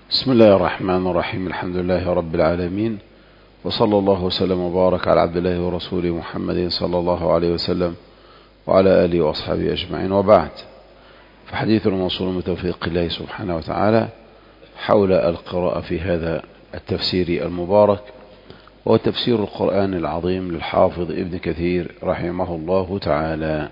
بسم الله الرحمن الرحيم. الحمد لله رب العالمين، وصلى الله وسلم وبارك على عبد الله ورسوله محمد صلى الله عليه وسلم وعلى آله وأصحابه أجمعين، وبعد. فحديث موصول بتوفيق الله سبحانه وتعالى حول القراءة في هذا التفسير المبارك، وهو تفسير القرآن العظيم للحافظ ابن كثير رحمه الله تعالى.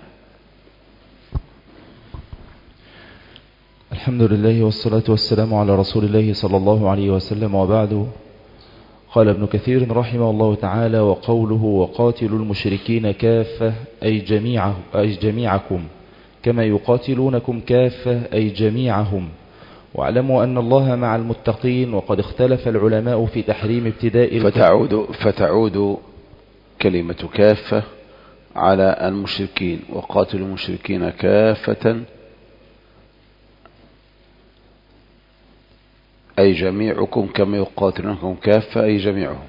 الحمد لله والصلاة والسلام على رسول الله صلى الله عليه وسلم، وبعد. قال ابن كثير رحمه الله تعالى: وقوله وقاتلوا المشركين كافة أي جميعكم كما يقاتلونكم كافة أي جميعهم، واعلموا أن الله مع المتقين. وقد اختلف العلماء في تحريم ابتداء فتعود كلمة كافة على المشركين، وقاتلوا المشركين كافة أي جميعكم كما يقاتلونكم كافة أي جميعهم.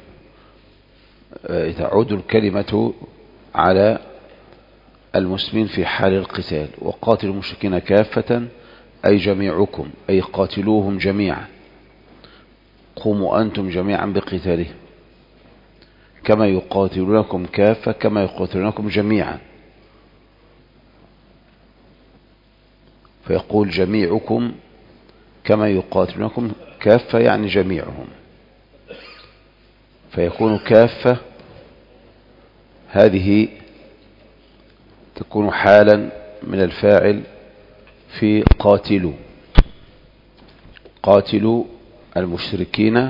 تعود الكلمة على المسلمين في حال القتال، وقاتلوا المشركين كافة أي جميعكم أي قاتلوهم جميعا، قوموا أنتم جميعا بقتالهم، كما يقاتلونكم كافة كما يقاتلونكم جميعا. فيقول جميعكم كما يقاتلونكم كافة يعني جميعهم، فيكون كافة هذه تكون حالا من الفاعل في قاتلوا المشركين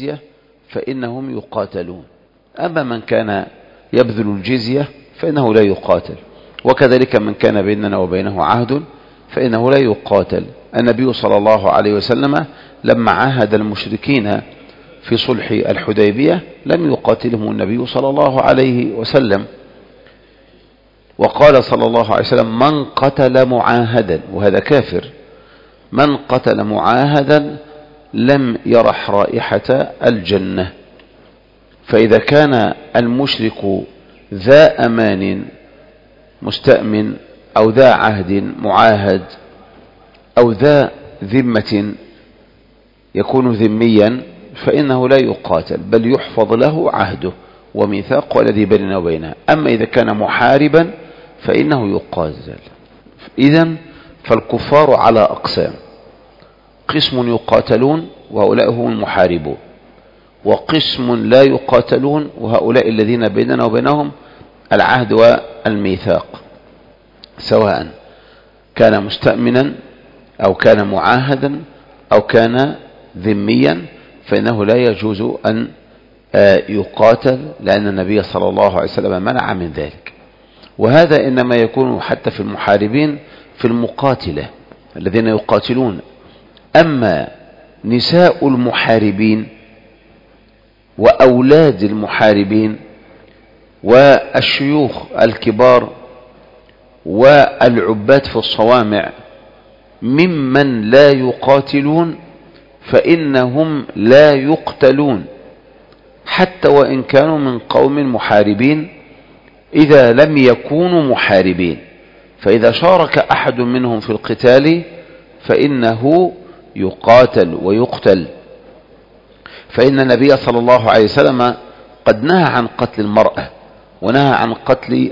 الجزية فإنهم يقاتلون، أما من كان يبذل الجزية فإنه لا يقاتل، وكذلك من كان بيننا وبينه عهد فإنه لا يقاتل. النبي صلى الله عليه وسلم لما عاهد المشركين في صلح الحديبية لم يقاتلهم النبي صلى الله عليه وسلم، وقال صلى الله عليه وسلم: من قتل معاهدا، وهذا كافر، من قتل معاهدا لم يرح رائحة الجنة. فإذا كان المشرك ذا أمان مستأمن أو ذا عهد معاهد أو ذا ذمة يكون ذميا فإنه لا يقاتل، بل يحفظ له عهده وميثاقه الذي بيننا وبينه. أما إذا كان محاربا فإنه يقاتل. إذن فالكفار على أقسام: قسم يقاتلون وهؤلاء هم المحاربون، وقسم لا يقاتلون وهؤلاء الذين بيننا وبينهم العهد والميثاق، سواء كان مستأمنا أو كان معاهدا أو كان ذميا، فإنه لا يجوز أن يقاتل، لأن النبي صلى الله عليه وسلم منع من ذلك. وهذا إنما يكون حتى في المحاربين في المقاتلة الذين يقاتلون. أما نساء المحاربين وأولاد المحاربين والشيوخ الكبار والعباد في الصوامع ممن لا يقاتلون فإنهم لا يقتلون حتى وإن كانوا من قوم محاربين إذا لم يكونوا محاربين. فإذا شارك أحد منهم في القتال فإنه يقاتل ويقتل. فإن النبي صلى الله عليه وسلم قد نهى عن قتل المرأة، ونهى عن قتل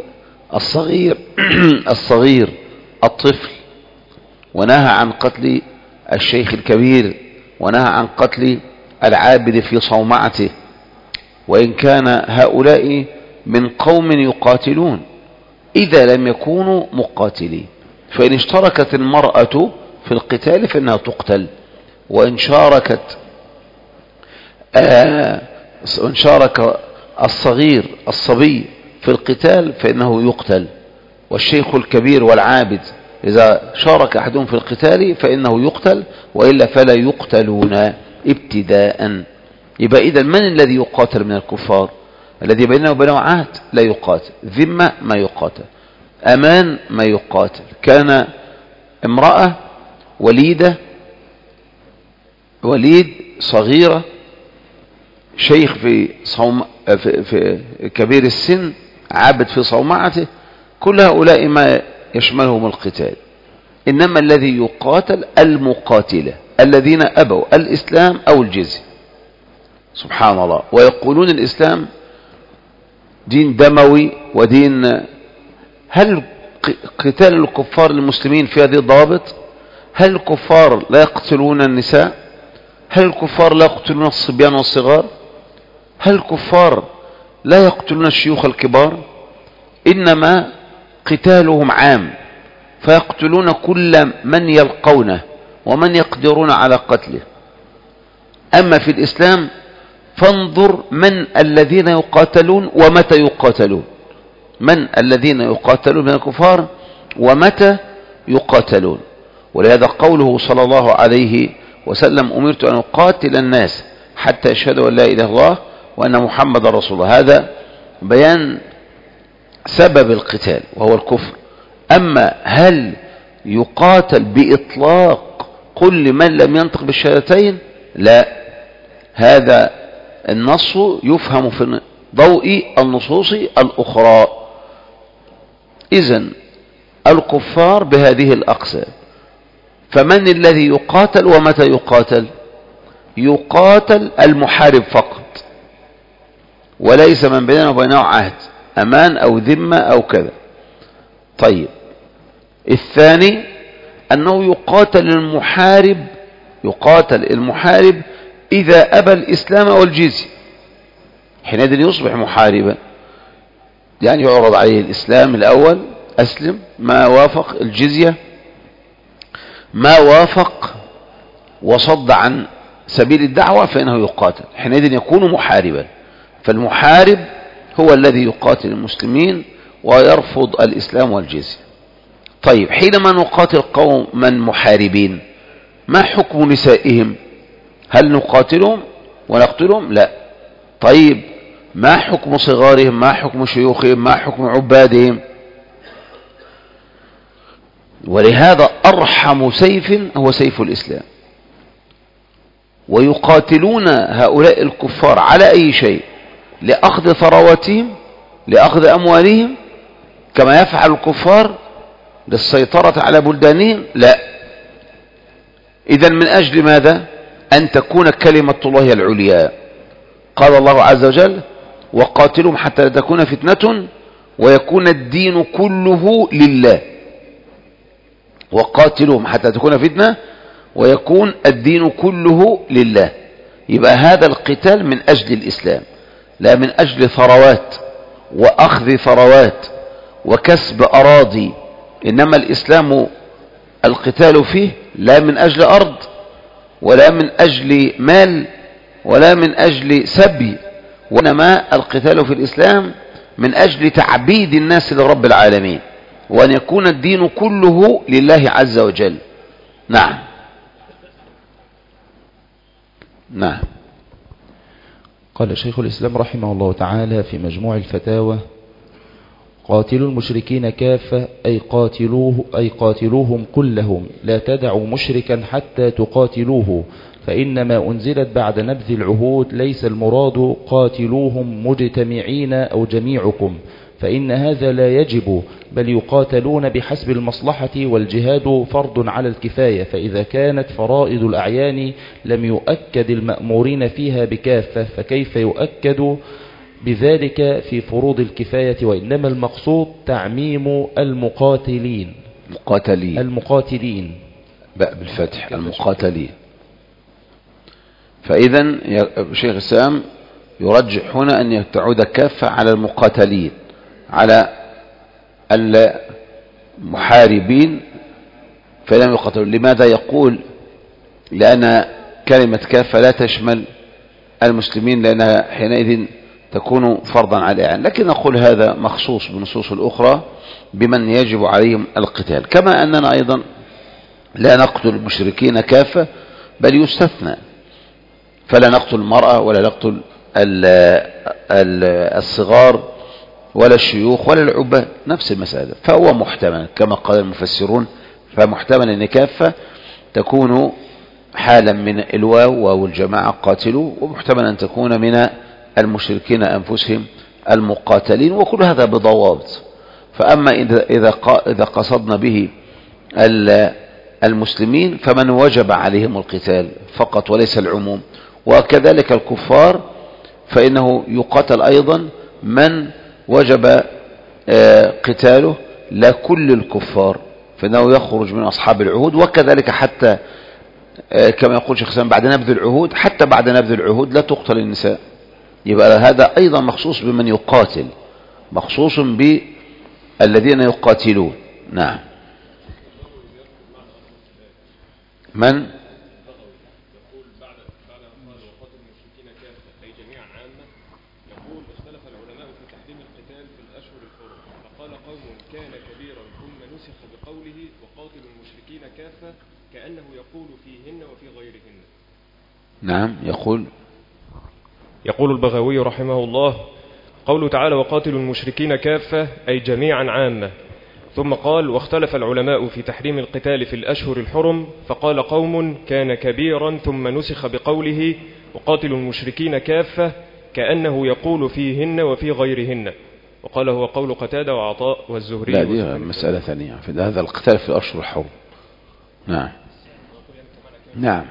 الصغير الطفل، ونهى عن قتل الشيخ الكبير، ونهى عن قتل العابد في صومعته، وإن كان هؤلاء من قوم يقاتلون إذا لم يكونوا مقاتلين. فإن اشتركت المرأة في القتال فإنها تقتل، وإن شارك الصبي في القتال فإنه يقتل، والشيخ الكبير والعابد إذا شارك أحدهم في القتال فإنه يقتل، وإلا فلا يقتلون ابتداء. يبقى إذا من الذي يقاتل من الكفار؟ الذي بيننا وبينه عهد لا يقاتل، ذمة ما يقاتل، أمان ما يقاتل. كان امرأة وليد صغيرة، شيخ في كبير السن، عابد في صومعته، كل هؤلاء ما يشملهم القتال. إنما الذي يقاتل المقاتلة الذين أبوا الإسلام أو الجزية. سبحان الله. ويقولون الإسلام دين دموي ودين. هل قتال الكفار المسلمين في هذه الضوابط؟ هل الكفار لا يقتلون النساء؟ هل الكفار لا يقتلون الصبيان والصغار؟ هل الكفار لا يقتلون الشيوخ الكبار؟ إنما قتالهم عام، فيقتلون كل من يلقونه ومن يقدرون على قتله. أما في الإسلام فانظر من الذين يقاتلون ومتى يقاتلون، من الذين يقاتلون من الكفار ومتى يقاتلون. ولهذا قوله صلى الله عليه وسلم: أمرت أن أقاتل الناس حتى يشهدوا أن لا إله إلا الله وأن محمد رسول الله. هذا بيان سبب القتال وهو الكفر. أما هل يقاتل بإطلاق كل من لم ينطق بالشهادتين؟ لا، هذا النص يفهم في ضوء النصوص الأخرى. إذن الكفار بهذه الأقسام. فمن الذي يقاتل ومتى يقاتل؟ يقاتل المحارب فقط، وليس من بيننا وبينه عهد أمان أو ذمة أو كذا. طيب، الثاني أنه يقاتل المحارب إذا أبى الإسلام والجزية، حينئذ يصبح محاربا. يعني يعرض عليه الإسلام الأول، أسلم، ما وافق الجزية، ما وافق وصد عن سبيل الدعوة فإنه يقاتل، حينئذ يكون محاربا. فالمحارب هو الذي يقاتل المسلمين ويرفض الإسلام والجزية. طيب حينما نقاتل قوما محاربين ما حكم نسائهم؟ هل نقاتلهم ونقتلهم؟ لا. طيب ما حكم صغارهم؟ ما حكم شيوخهم؟ ما حكم عبادهم؟ ولهذا أرحم سيف هو سيف الإسلام. ويقاتلون هؤلاء الكفار على أي شيء؟ لأخذ ثرواتهم، لأخذ أموالهم كما يفعل الكفار، للسيطرة على بلدانهم؟ لا. إذن من أجل ماذا؟ أن تكون كلمة الله العليا. قال الله عز وجل: وقاتلهم حتى لا تكون فتنة ويكون الدين كله لله. وقاتلهم حتى تكون فتنة ويكون الدين كله لله. يبقى هذا القتال من أجل الإسلام، لا من أجل ثروات وأخذ ثروات وكسب أراضي. إنما الإسلام القتال فيه لا من أجل أرض ولا من أجل مال ولا من أجل سبي، وإنما القتال في الإسلام من أجل تعبيد الناس لرب العالمين، وأن يكون الدين كله لله عز وجل. نعم. نعم. قال شيخ الإسلام رحمه الله تعالى في مجموع الفتاوى: قاتلوا المشركين كافة أي قاتلوهم كلهم، لا تدعوا مشركا حتى تقاتلوه، فإنما أنزلت بعد نبذ العهود، ليس المراد قاتلوهم مجتمعين أو جميعكم، فإن هذا لا يجب، بل يقاتلون بحسب المصلحة، والجهاد فرض على الكفاية، فإذا كانت فرائض الأعيان لم يؤكد المأمورين فيها بكافة، فكيف يؤكد بذلك في فروض الكفاية؟ وإنما المقصود تعميم المقاتلين باء بالفتح المقاتلين. فإذا شيخ الإسلام يرجح هنا أن تعود كافة على المقاتلين، على المحاربين فلم يقاتلوا. لماذا يقول؟ لأن كلمة كافة لا تشمل المسلمين، لأنها حينئذ تكون فرضا على الأعيان. لكن نقول هذا مخصوص بالنصوص الأخرى بمن يجب عليهم القتال، كما أننا أيضا لا نقتل المشركين كافة، بل يستثنى، فلا نقتل المرأة ولا نقتل الصغار ولا الشيوخ ولا العباد، نفس المسألة. فهو محتمل كما قال المفسرون، فمحتمل أن كافة تكون حالا من الواو واو الجماعة قاتلوا، ومحتمل أن تكون من المشركين أنفسهم المقاتلين، وكل هذا بضوابط. فأما إذا قصدنا به المسلمين فمن وجب عليهم القتال فقط وليس العموم، وكذلك الكفار فإنه يقاتل أيضا من وجب قتاله، لا كل الكفار، فإنه يخرج من أصحاب العهود. وكذلك حتى كما يقول شيخ الإسلام بعد نبذ العهود، حتى بعد نبذ العهود لا تقتل النساء. يبقى هذا أيضا مخصوص بمن يقاتل، مخصوص بالذين يقاتلون. نعم. من؟ كأنه يقول فيهن وفي غيرهن. نعم. يقول البغوي رحمه الله: قوله تعالى: وقاتلوا المشركين كافة أي جميعا عامة. ثم قال: واختلف العلماء في تحريم القتال في الأشهر الحرم، فقال قوم: كان كبيرا، ثم نسخ بقوله: وقاتلوا المشركين كافة، كأنه يقول فيهن وفي غيرهن. وقال هو قول قتادة وعطاء والزهري. لا، دي مسألة ثانية، في هذا القتال في الأشهر الحرم. نعم. نعم.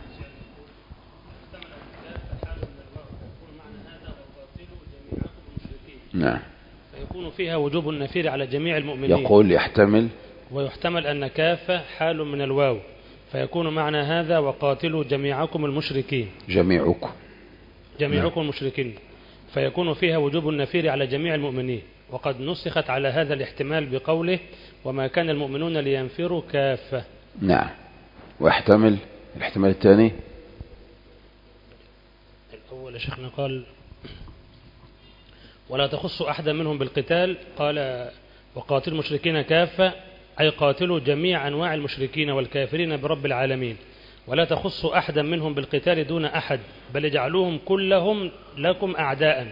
نعم. فيكون فيها وجوب النفير على جميع المؤمنين. يقول يحتمل، ويحتمل أن كافة حال من الواو، فيكون معنى هذا وقاتلوا جميعكم المشركين. جميعكم المشركين، فيكون فيها وجوب النفير على جميع المؤمنين. وقد نسخت على هذا الاحتمال بقوله: وما كان المؤمنون لينفروا كافة. نعم. ويحتمل الاحتمال الثاني شيخنا قال ولا تخص أحدا منهم بالقتال، قال وقاتلوا المشركين كافة، أي قاتلوا جميع أنواع المشركين والكافرين برب العالمين، ولا تخص أحدا منهم بالقتال دون أحد، بل اجعلوهم كلهم لكم أعداء.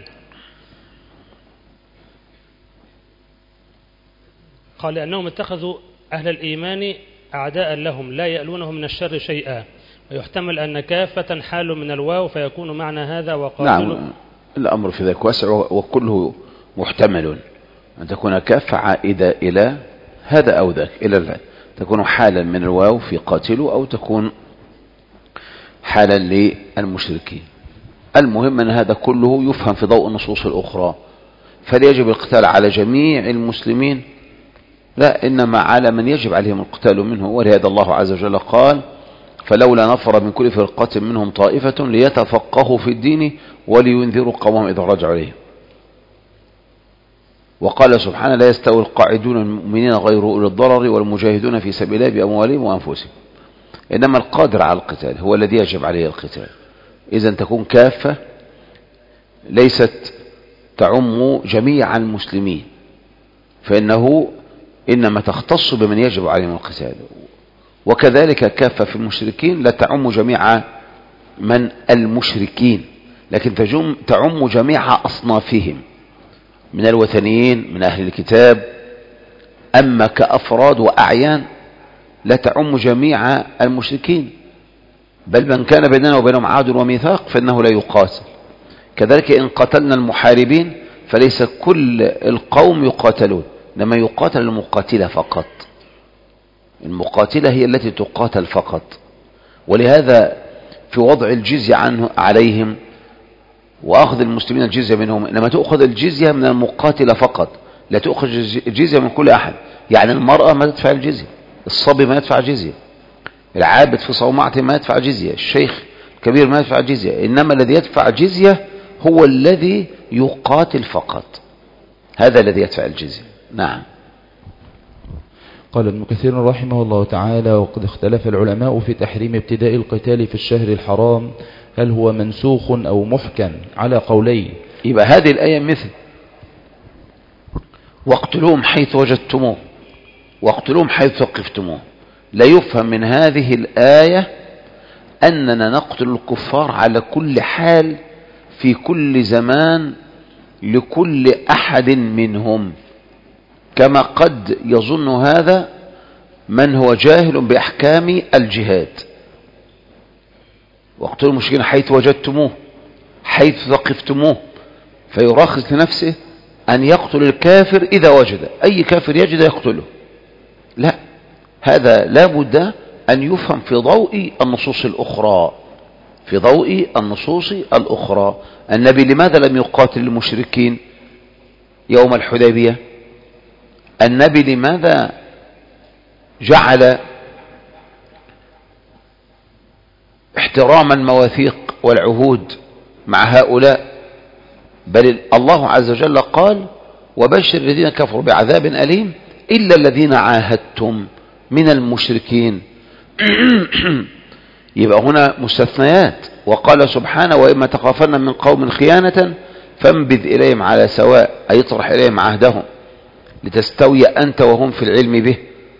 قال لأنهم اتخذوا أهل الإيمان أعداء لهم لا يألونهم من الشر شيئا، ويحتمل أن كافة حال من الواو فيكون معنى هذا وقاتلوا. نعم، الأمر في ذلك واسع وكله محتمل، أن تكون كافة عائدة إلى هذا أو ذاك، إلى تكون حالا من الواو في قاتلوا، أو تكون حالا للمشركين. المهم أن هذا كله يفهم في ضوء النصوص الأخرى، فليجب القتال على جميع المسلمين؟ لا، إنما على من يجب عليهم القتال منه. ولهذا الله عز وجل قال فلولا نفر من كل فرقة منهم طائفة ليتفقهوا في الدين ولينذروا قومهم إذا رجعوا إليهم. وقال سبحانه لا يستوي القاعدون المؤمنين غير أولي الضرر والمجاهدون في سبيل الله بأموالهم وأنفسهم. إنما القادر على القتال هو الذي يجب عليه القتال. إذا تكون كافة ليست تعم جميع المسلمين، فإنه إنما تختص بمن يجب عليهم القتال. وكذلك كافة في المشركين لا تعم جميع من المشركين، لكن تعم جميع أصنافهم من الوثنيين من أهل الكتاب. أما كأفراد وأعيان لا تعم جميع المشركين، بل من كان بيننا وبينهم عهد وميثاق فإنه لا يقاتل. كذلك إن قتلنا المحاربين فليس كل القوم يقاتلون، إنما يقاتل المقاتلة فقط. المقاتلة هي التي تقاتل فقط. ولهذا في وضع الجزية عليهم وأخذ المسلمين الجزية منهم، إنما تأخذ الجزية من المقاتلة فقط، لا تأخذ الجزية من كل أحد. يعني المرأة ما تدفع الجزية، الصبي ما يدفع جزية، العابد في صومعته ما يدفع جزية، الشيخ الكبير ما يدفع جزية. إنما الذي يدفع جزية هو الذي يقاتل فقط، هذا الذي يدفع الجزية. نعم. قال ابن كثير رحمه الله تعالى وقد اختلف العلماء في تحريم ابتداء القتال في الشهر الحرام، هل هو منسوخ أو محكم على قولين. يبقى هذه الآية مثل واقتلوهم حيث وجدتموه واقتلوهم حيث ثقفتموه. لا يفهم من هذه الآية أننا نقتل الكفار على كل حال في كل زمان لكل أحد منهم، كما قد يظن هذا من هو جاهل بأحكام الجهاد. واقتلوا المشركين حيث وجدتموه حيث ثقفتموه، فيرخص لنفسه أن يقتل الكافر إذا وجد، أي كافر يجد يقتله. لا، هذا لا بد أن يفهم في ضوء النصوص الأخرى، في ضوء النصوص الأخرى. النبي لماذا لم يقاتل المشركين يوم الحديبية؟ النبي لماذا جعل احترام المواثيق والعهود مع هؤلاء؟ بل الله عز وجل قال وبشر الذين كفروا بعذاب أليم إلا الذين عاهدتم من المشركين. يبقى هنا مستثنيات. وقال سبحانه وإما تخافن من قوم خيانة فانبذ إليهم على سواء، أي اطرح إليهم عهدهم لتستوي أنت وهم في العلم به.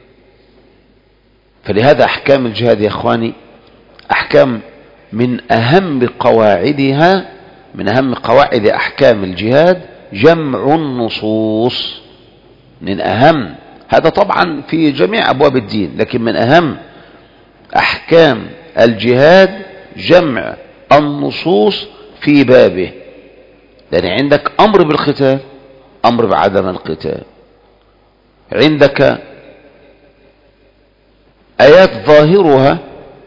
فلهذا أحكام الجهاد يا أخواني أحكام من أهم قواعدها، من أهم قواعد أحكام الجهاد جمع النصوص، من أهم. هذا طبعا في جميع أبواب الدين، لكن من أهم أحكام الجهاد جمع النصوص في بابه. لأن عندك أمر بالقتال، أمر بعدم القتال، عندك آيات ظاهرها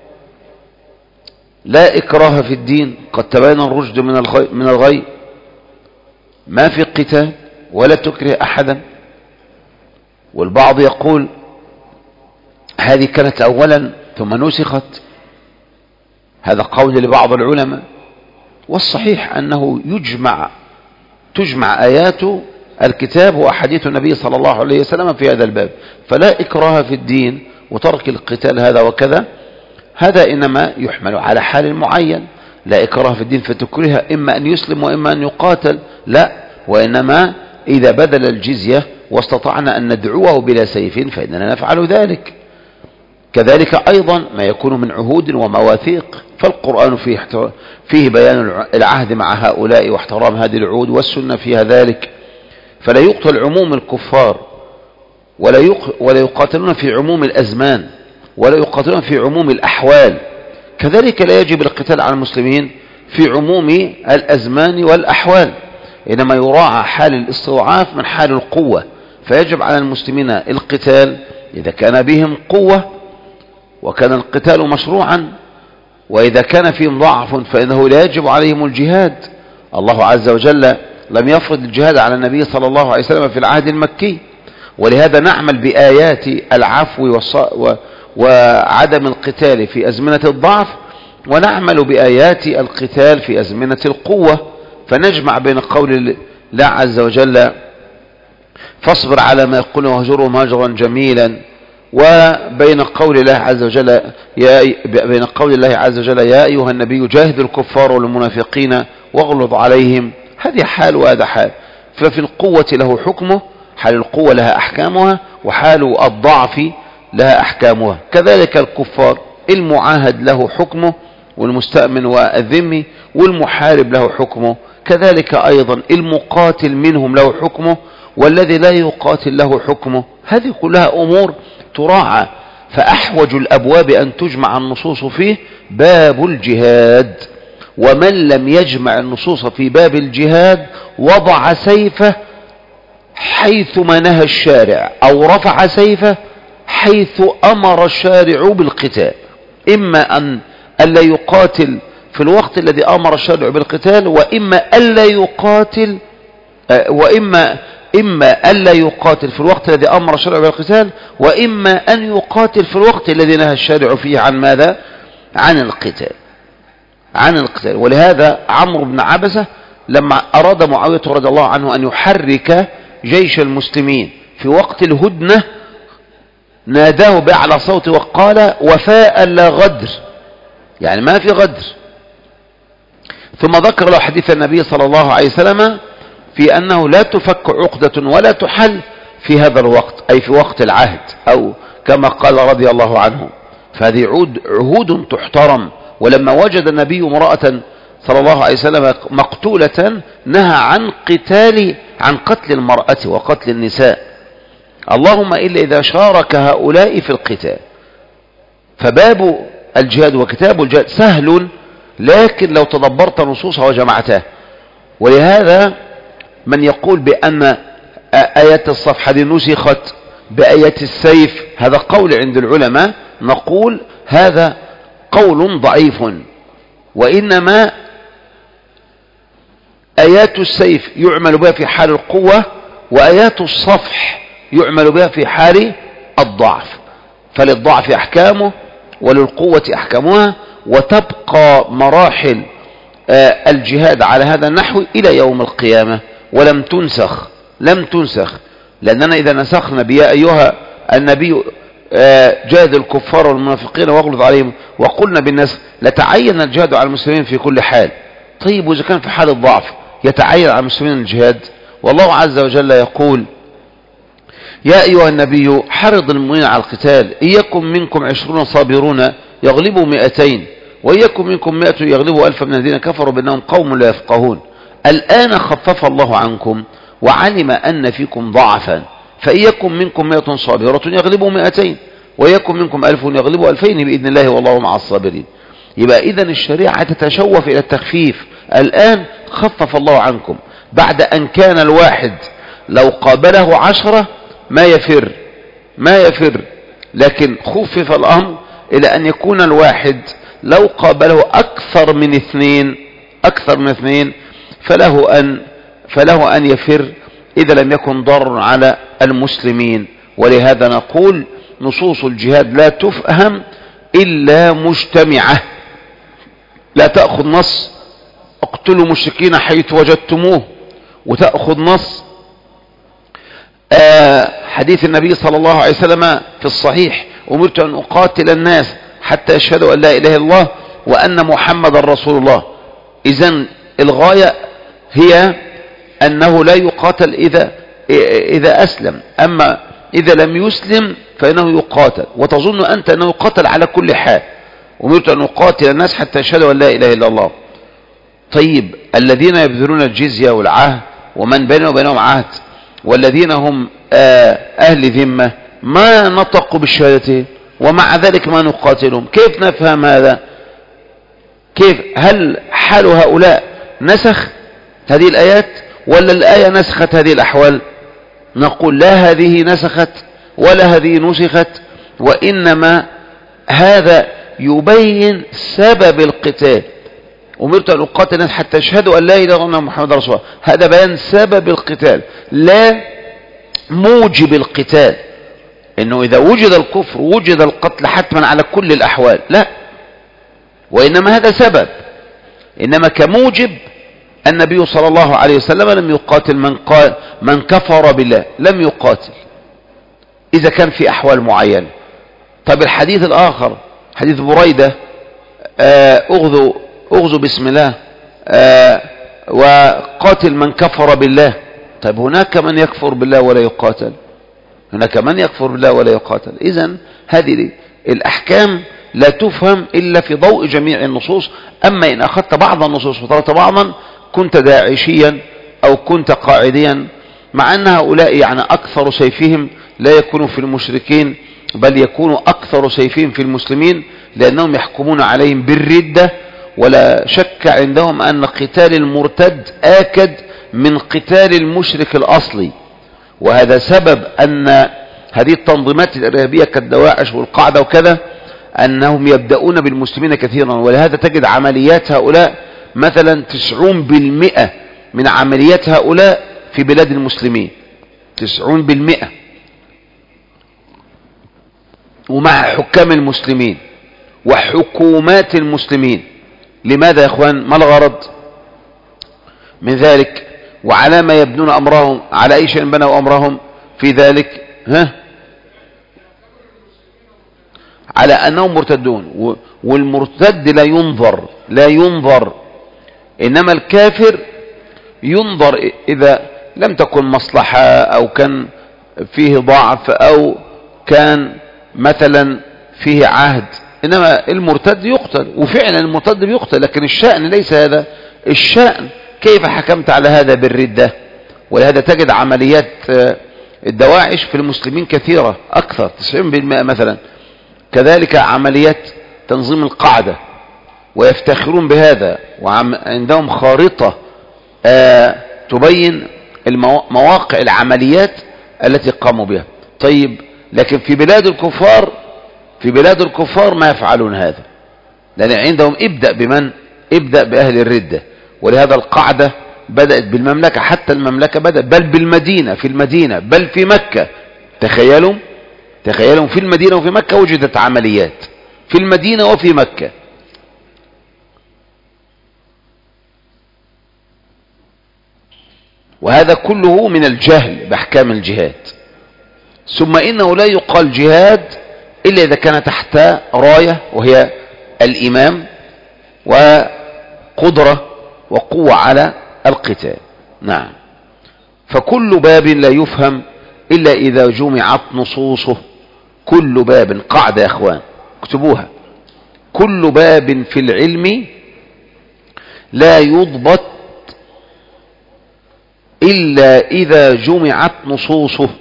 لا إكراه في الدين قد تبين الرشد من الغي، ما في قتال ولا تكره أحدا. والبعض يقول هذه كانت أولا ثم نسخت، هذا قول لبعض العلماء. والصحيح أنه تجمع آيات الكتاب وأحاديث النبي صلى الله عليه وسلم في هذا الباب، فلا إكراه في الدين وترك القتال هذا وكذا، هذا إنما يحمل على حال معين. لا إكراه في الدين فتكره إما أن يسلم وإما أن يقاتل، لا، وإنما إذا بذل الجزية واستطعنا أن ندعوه بلا سيف فإننا نفعل ذلك. كذلك أيضا ما يكون من عهود ومواثيق، فالقرآن فيه بيان العهد مع هؤلاء واحترام هذه العهود، والسنة فيها ذلك. فلا يقتل عموم الكفار ولا يقاتلون في عموم الأزمان ولا يقاتلون في عموم الأحوال. كذلك لا يجب القتال على المسلمين في عموم الأزمان والأحوال، إنما يراعى حال الاستضعاف من حال القوة. فيجب على المسلمين القتال إذا كان بهم قوة وكان القتال مشروعا، وإذا كان فيهم ضعف فإنه لا يجب عليهم الجهاد. الله عز وجل لم يفرض الجهاد على النبي صلى الله عليه وسلم في العهد المكي، ولهذا نعمل بآيات العفو وعدم القتال في أزمنة الضعف، ونعمل بآيات القتال في أزمنة القوة. فنجمع بين قول الله عز وجل فاصبر على ما يقول وهجرهم هجرا جميلا، وبين قول الله عز وجل يا أيها النبي جاهد الكفار والمنافقين واغلظ عليهم. هذه حال وهذا حال. ففي القوة له حكمه، حال القوة لها أحكامها، وحال الضعف لها أحكامها. كذلك الكفار المعاهد له حكمه، والمستأمن والذمي، والمحارب له حكمه. كذلك أيضا المقاتل منهم له حكمه، والذي لا يقاتل له حكمه. هذه كلها أمور تراعى. فأحوج الأبواب أن تجمع النصوص فيه باب الجهاد، ومن لم يجمع النصوص في باب الجهاد وضع سيفه حيثما نهى الشارع، أو رفع سيفه حيث أمر الشارع بالقتال. إما أن ألا يقاتل في الوقت الذي أمر الشارع بالقتال، وإما ألا يقاتل إما ألا يقاتل في الوقت الذي أمر الشارع بالقتال، وإما أن يقاتل في الوقت الذي نهى الشارع فيه عن ماذا؟ عن القتال. ولهذا عمرو بن عبسة لما أراد معاوية رضي الله عنه أن يحرك جيش المسلمين في وقت الهدنة ناداه بأعلى صوته وقال وفاء لا غدر، يعني ما في غدر. ثم ذكر له حديث النبي صلى الله عليه وسلم في أنه لا تفك عقدة ولا تحل في هذا الوقت، أي في وقت العهد، أو كما قال رضي الله عنه. فهذه عهود تحترم. ولما وجد النبي امرأة صلى الله عليه وسلم مقتولة نهى عن قتل المرأة وقتل النساء، اللهم إلا إذا شارك هؤلاء في القتال. فباب الجهاد وكتاب الجهاد سهل، لكن لو تدبرت نصوصها وجمعتها. ولهذا من يقول بأن آيات الصف هذه نسخت بآيات السيف، هذا قول عند العلماء، نقول هذا قول ضعيف، وإنما آيات السيف يعمل بها في حال القوة، وآيات الصفح يعمل بها في حال الضعف. فللضعف أحكامه وللقوة أحكامها، وتبقى مراحل الجهاد على هذا النحو إلى يوم القيامة ولم تنسخ. لأننا إذا نسخنا بيا أيها النبي جاهد الكفار والمنافقين واغلظ عليهم وقلنا بالنسخ لتعين الجهاد على المسلمين في كل حال. طيب وإذا كان في حال الضعف يتعين على المسلمين الجهاد؟ والله عز وجل يقول يا أيها النبي حرض المؤمنين على القتال، إن يكن منكم 20 صابرون يغلبوا 200، وإن يكن منكم 100 يغلبوا 1000 من الذين كفروا بأنهم قوم لا يفقهون. الآن خفف الله عنكم وعلم أن فيكم ضعفا، فإن يكن منكم 100 صابرة يغلبوا 200، وإن يكن منكم 1000 يغلبوا 2000 بإذن الله والله مع الصابرين. يبقى إذن الشريعة تتشوف إلى التخفيف. الآن خفف الله عنكم بعد أن كان الواحد لو قابله 10 ما يفر، لكن خفف الأمر إلى أن يكون الواحد لو قابله أكثر من اثنين فله أن يفر إذا لم يكن ضرر على المسلمين. ولهذا نقول نصوص الجهاد لا تفهم إلا مجتمعة. لا تأخذ نص اقتلوا مشركين حيث وجدتموه، وتأخذ نص حديث النبي صلى الله عليه وسلم في الصحيح أمرت أن أقاتل الناس حتى يشهدوا أن لا إله إلا الله وأن محمد رسول الله. إذن الغاية هي أنه لا يقاتل إذا أسلم، أما إذا لم يسلم فإنه يقاتل. وتظن أنت أنه يقاتل على كل حال، أمرت أن أقاتل الناس حتى يشهدوا أن لا إله إلا الله. طيب الذين يبذلون الجزية والعهد ومن بينه وبينهم عهد والذين هم أهل ذمة ما نطقوا بالشهادتين ومع ذلك ما نقاتلهم، كيف نفهم هذا؟ كيف؟ هل حال هؤلاء نسخ هذه الآيات ولا الآية نسخت هذه الأحوال؟ نقول لا هذه نسخت ولا هذه نسخت، وإنما هذا يبين سبب القتال. أمرت أن أقاتل الناس حتى يشهدوا أن لا إله إلا الله محمد رسول الله، هذا بيان سبب القتال لا موجب القتال، إنه إذا وجد الكفر وجد القتل حتما على كل الأحوال، لا، وإنما هذا سبب. إنما كموجب النبي صلى الله عليه وسلم لم يقاتل من كفر بالله، لم يقاتل إذا كان في أحوال معينة. طب الحديث الآخر حديث بريدة أغذوا بسم الله وقاتل من كفر بالله. طيب هناك من يكفر بالله ولا يقاتل، هناك من يكفر بالله ولا يقاتل. إذن هذه الأحكام لا تفهم إلا في ضوء جميع النصوص. أما إن أخذت بعض النصوص وتركت بعضا كنت داعشيا أو كنت قاعديا، مع أن هؤلاء يعني أكثر سيفهم لا يكون في المشركين بل يكون أكثر سيفهم في المسلمين، لأنهم يحكمون عليهم بالردة، ولا شك عندهم أن قتال المرتد آكد من قتال المشرك الأصلي. وهذا سبب أن هذه التنظيمات الإرهابية كالدواعش والقاعدة وكذا أنهم يبدأون بالمسلمين كثيرا، ولهذا تجد عمليات هؤلاء مثلا 90% من عمليات هؤلاء في بلاد المسلمين، 90%، ومع حكام المسلمين وحكومات المسلمين. لماذا يا اخوان؟ ما الغرض من ذلك؟ وعلى ما يبنون امرهم؟ على اي شيء بنوا امرهم في ذلك؟ على انهم مرتدون، والمرتد لا ينظر، انما الكافر ينظر اذا لم تكن مصلحة او كان فيه ضعف او كان مثلا فيه عهد، انما المرتد يقتل، وفعلا المرتد بيقتل. لكن الشأن ليس هذا، الشأن كيف حكمت على هذا بالردة. ولهذا تجد عمليات الدواعش في المسلمين كثيرة أكثر 90% مثلا. كذلك عمليات تنظيم القاعدة، ويفتخرون بهذا، وعندهم خارطة تبين مواقع العمليات التي قاموا بها. طيب لكن في بلاد الكفار ما يفعلون هذا، لأن عندهم ابدأ بأهل الردة. ولهذا القاعدة بدأت بالمملكة، حتى المملكة بدأت بل بالمدينة، في المدينة بل في مكة. تخيلوا في المدينة وفي مكة وجدت عمليات، في المدينة وفي مكة. وهذا كله من الجهل بأحكام الجهاد. ثم إنه لا يقال جهاد إلا إذا كان تحت راية وهي الإمام وقدرة وقوة على القتال. نعم. فكل باب لا يفهم إلا إذا جمعت نصوصه. كل باب، قاعدة يا أخوان اكتبوها، كل باب في العلم لا يضبط إلا إذا جمعت نصوصه.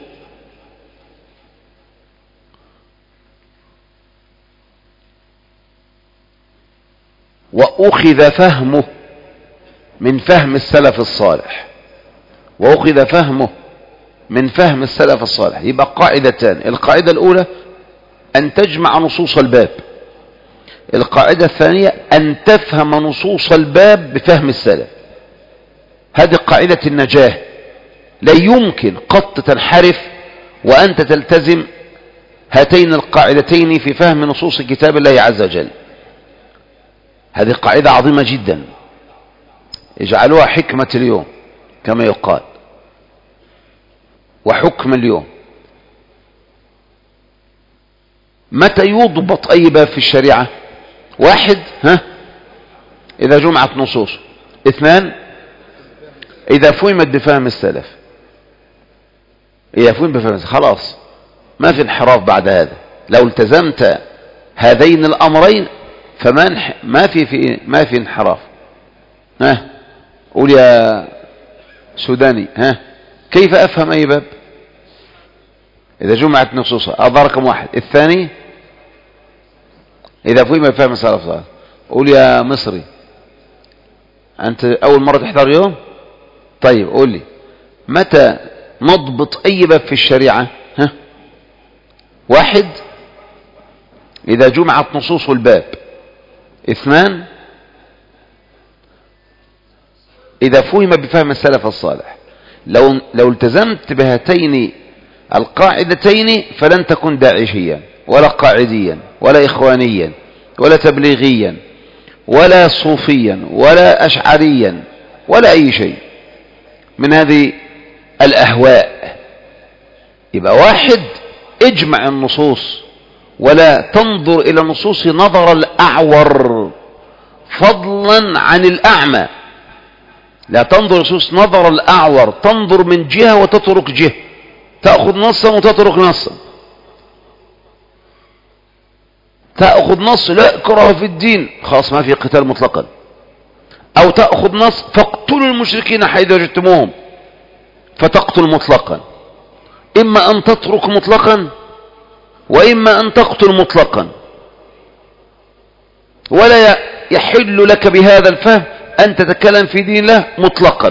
وأخذ فهمه من فهم السلف الصالح، وأخذ فهمه من فهم السلف الصالح. يبقى قاعدتان: القاعدة الأولى أن تجمع نصوص الباب، القاعدة الثانية أن تفهم نصوص الباب بفهم السلف. هذه قاعدة النجاة، لا يمكن قط تنحرف وأنت تلتزم هاتين القاعدتين في فهم نصوص كتاب الله عز وجل. هذه قاعدة عظيمة جدا، اجعلوها حكمة اليوم كما يقال، وحكم اليوم. متى يضبط أي باب في الشريعة؟ واحد، إذا جمعت نصوص. اثنان إذا فهمت بفهم السلف، إذا فهم بفهم السلف خلاص ما في انحراف بعد هذا. لو التزمت هذين الأمرين ما في انحراف. ها قول يا سوداني، ها كيف أفهم أي باب إذا جمعت نصوصها؟ هذا رقم واحد. الثاني إذا فهم بفهم السلف. قول يا مصري، أنت أول مرة تحضر يوم؟ طيب قول لي متى نضبط أي باب في الشريعة؟ ها واحد إذا جمعت نصوص الباب. اثنان إذا فهم بفهم السلف الصالح. لو التزمت بهاتين القاعدتين فلن تكن داعشيا ولا قاعديا ولا إخوانيا ولا تبليغيا ولا صوفيا ولا أشعريا ولا أي شيء من هذه الأهواء. يبقى واحد اجمع النصوص ولا تنظر إلى النصوص نظر الأعور فضلا عن الأعمى. لا تنظر النصوص نظر الأعور، تنظر من جهة وتترك جهة، تأخذ نصا وتترك نصا، تأخذ نص لا إكراه في الدين خلاص ما في قتال مطلقا، أو تأخذ نص فاقتلوا المشركين حيث وجدتموهم فتقتل مطلقا. إما أن تترك مطلقا وإما أن تقتل مطلقا، ولا يحل لك بهذا الفهم أن تتكلم في دين الله مطلقا.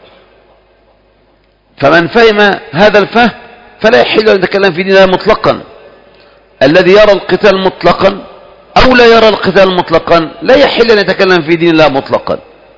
فمن فهم هذا الفهم فلا يحل أن يتكلم في دين الله مطلقا. الذي يرى القتال مطلقا أو لا يرى القتال مطلقا لا يحل أن يتكلم في دين الله مطلقا.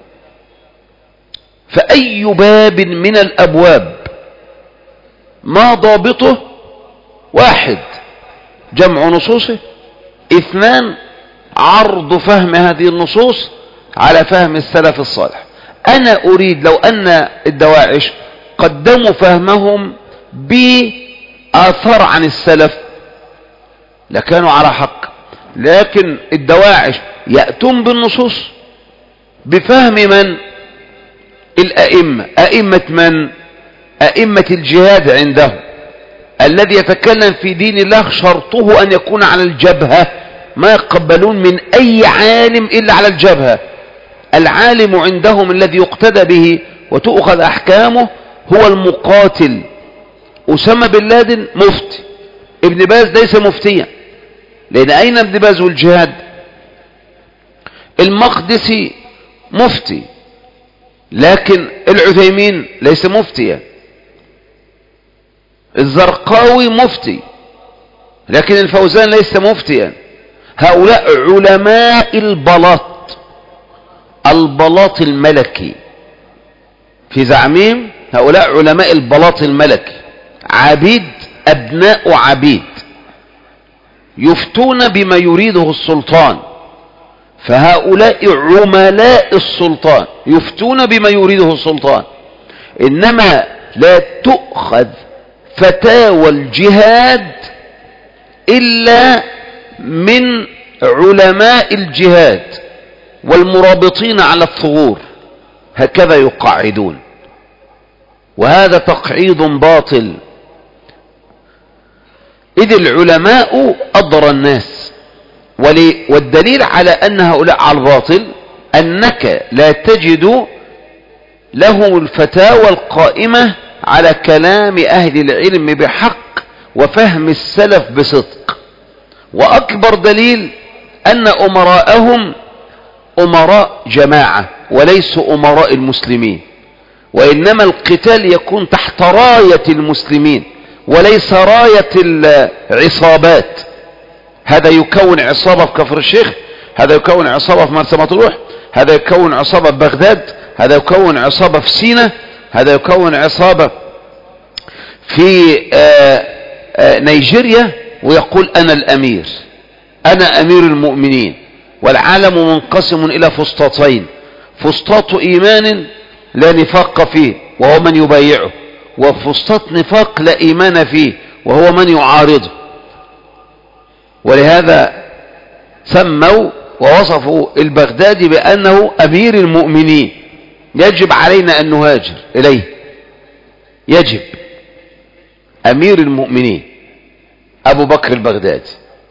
فأي باب من الأبواب ما ضابطه؟ واحد جمع نصوصه، اثنان عرض فهم هذه النصوص على فهم السلف الصالح. أنا أريد لو أن الدواعش قدموا فهمهم بآثار عن السلف لكانوا على حق، لكن الدواعش يأتون بالنصوص بفهم من؟ الأئمة. أئمة من؟ أئمة الجهاد عندهم. الذي يتكلم في دين الله شرطه أن يكون على الجبهة، ما يقبلون من أي عالم إلا على الجبهة. العالم عندهم الذي يقتدى به وتؤخذ أحكامه هو المقاتل. أسامة بن لادن مفتي، ابن باز ليس مفتيا، لأن أين ابن باز والجهاد؟ المقدسي مفتي لكن العثيمين ليس مفتيا، الزرقاوي مفتي لكن الفوزان ليس مفتيا. هؤلاء علماء البلاط الملكي في زعمهم، هؤلاء علماء البلاط الملكي، عبيد أبناء عبيد يفتون بما يريده السلطان. فهؤلاء عملاء السلطان يفتون بما يريده السلطان، إنما لا تؤخذ فتاوى الجهاد إلا من علماء الجهاد والمرابطين على الثغور، هكذا يقعدون، وهذا تقعيد باطل. إذ العلماء أضرى الناس، والدليل على أن هؤلاء على الباطل أنك لا تجد لهم الفتاوى القائمة على كلام أهل العلم بحق وفهم السلف بصدق. وأكبر دليل أن أمراءهم أمراء جماعة وليسوا أمراء المسلمين، وإنما القتال يكون تحت راية المسلمين وليس راية العصابات. هذا يكون عصابة في كفر الشيخ، هذا يكون عصابة في مرسى مطروح، هذا يكون عصابة في بغداد، هذا يكون عصابة في سيناء، هذا يكون عصابة في نيجيريا، ويقول أنا الأمير، أنا أمير المؤمنين. والعالم منقسم إلى فسطاطين: فسطاط إيمان لا نفاق فيه وهو من يبايعه، وفسطاط نفاق لا إيمان فيه وهو من يعارضه. ولهذا سموا ووصفوا البغدادي بأنه أمير المؤمنين، يجب علينا أن نهاجر إليه، يجب. أمير المؤمنين أبو بكر البغدادي،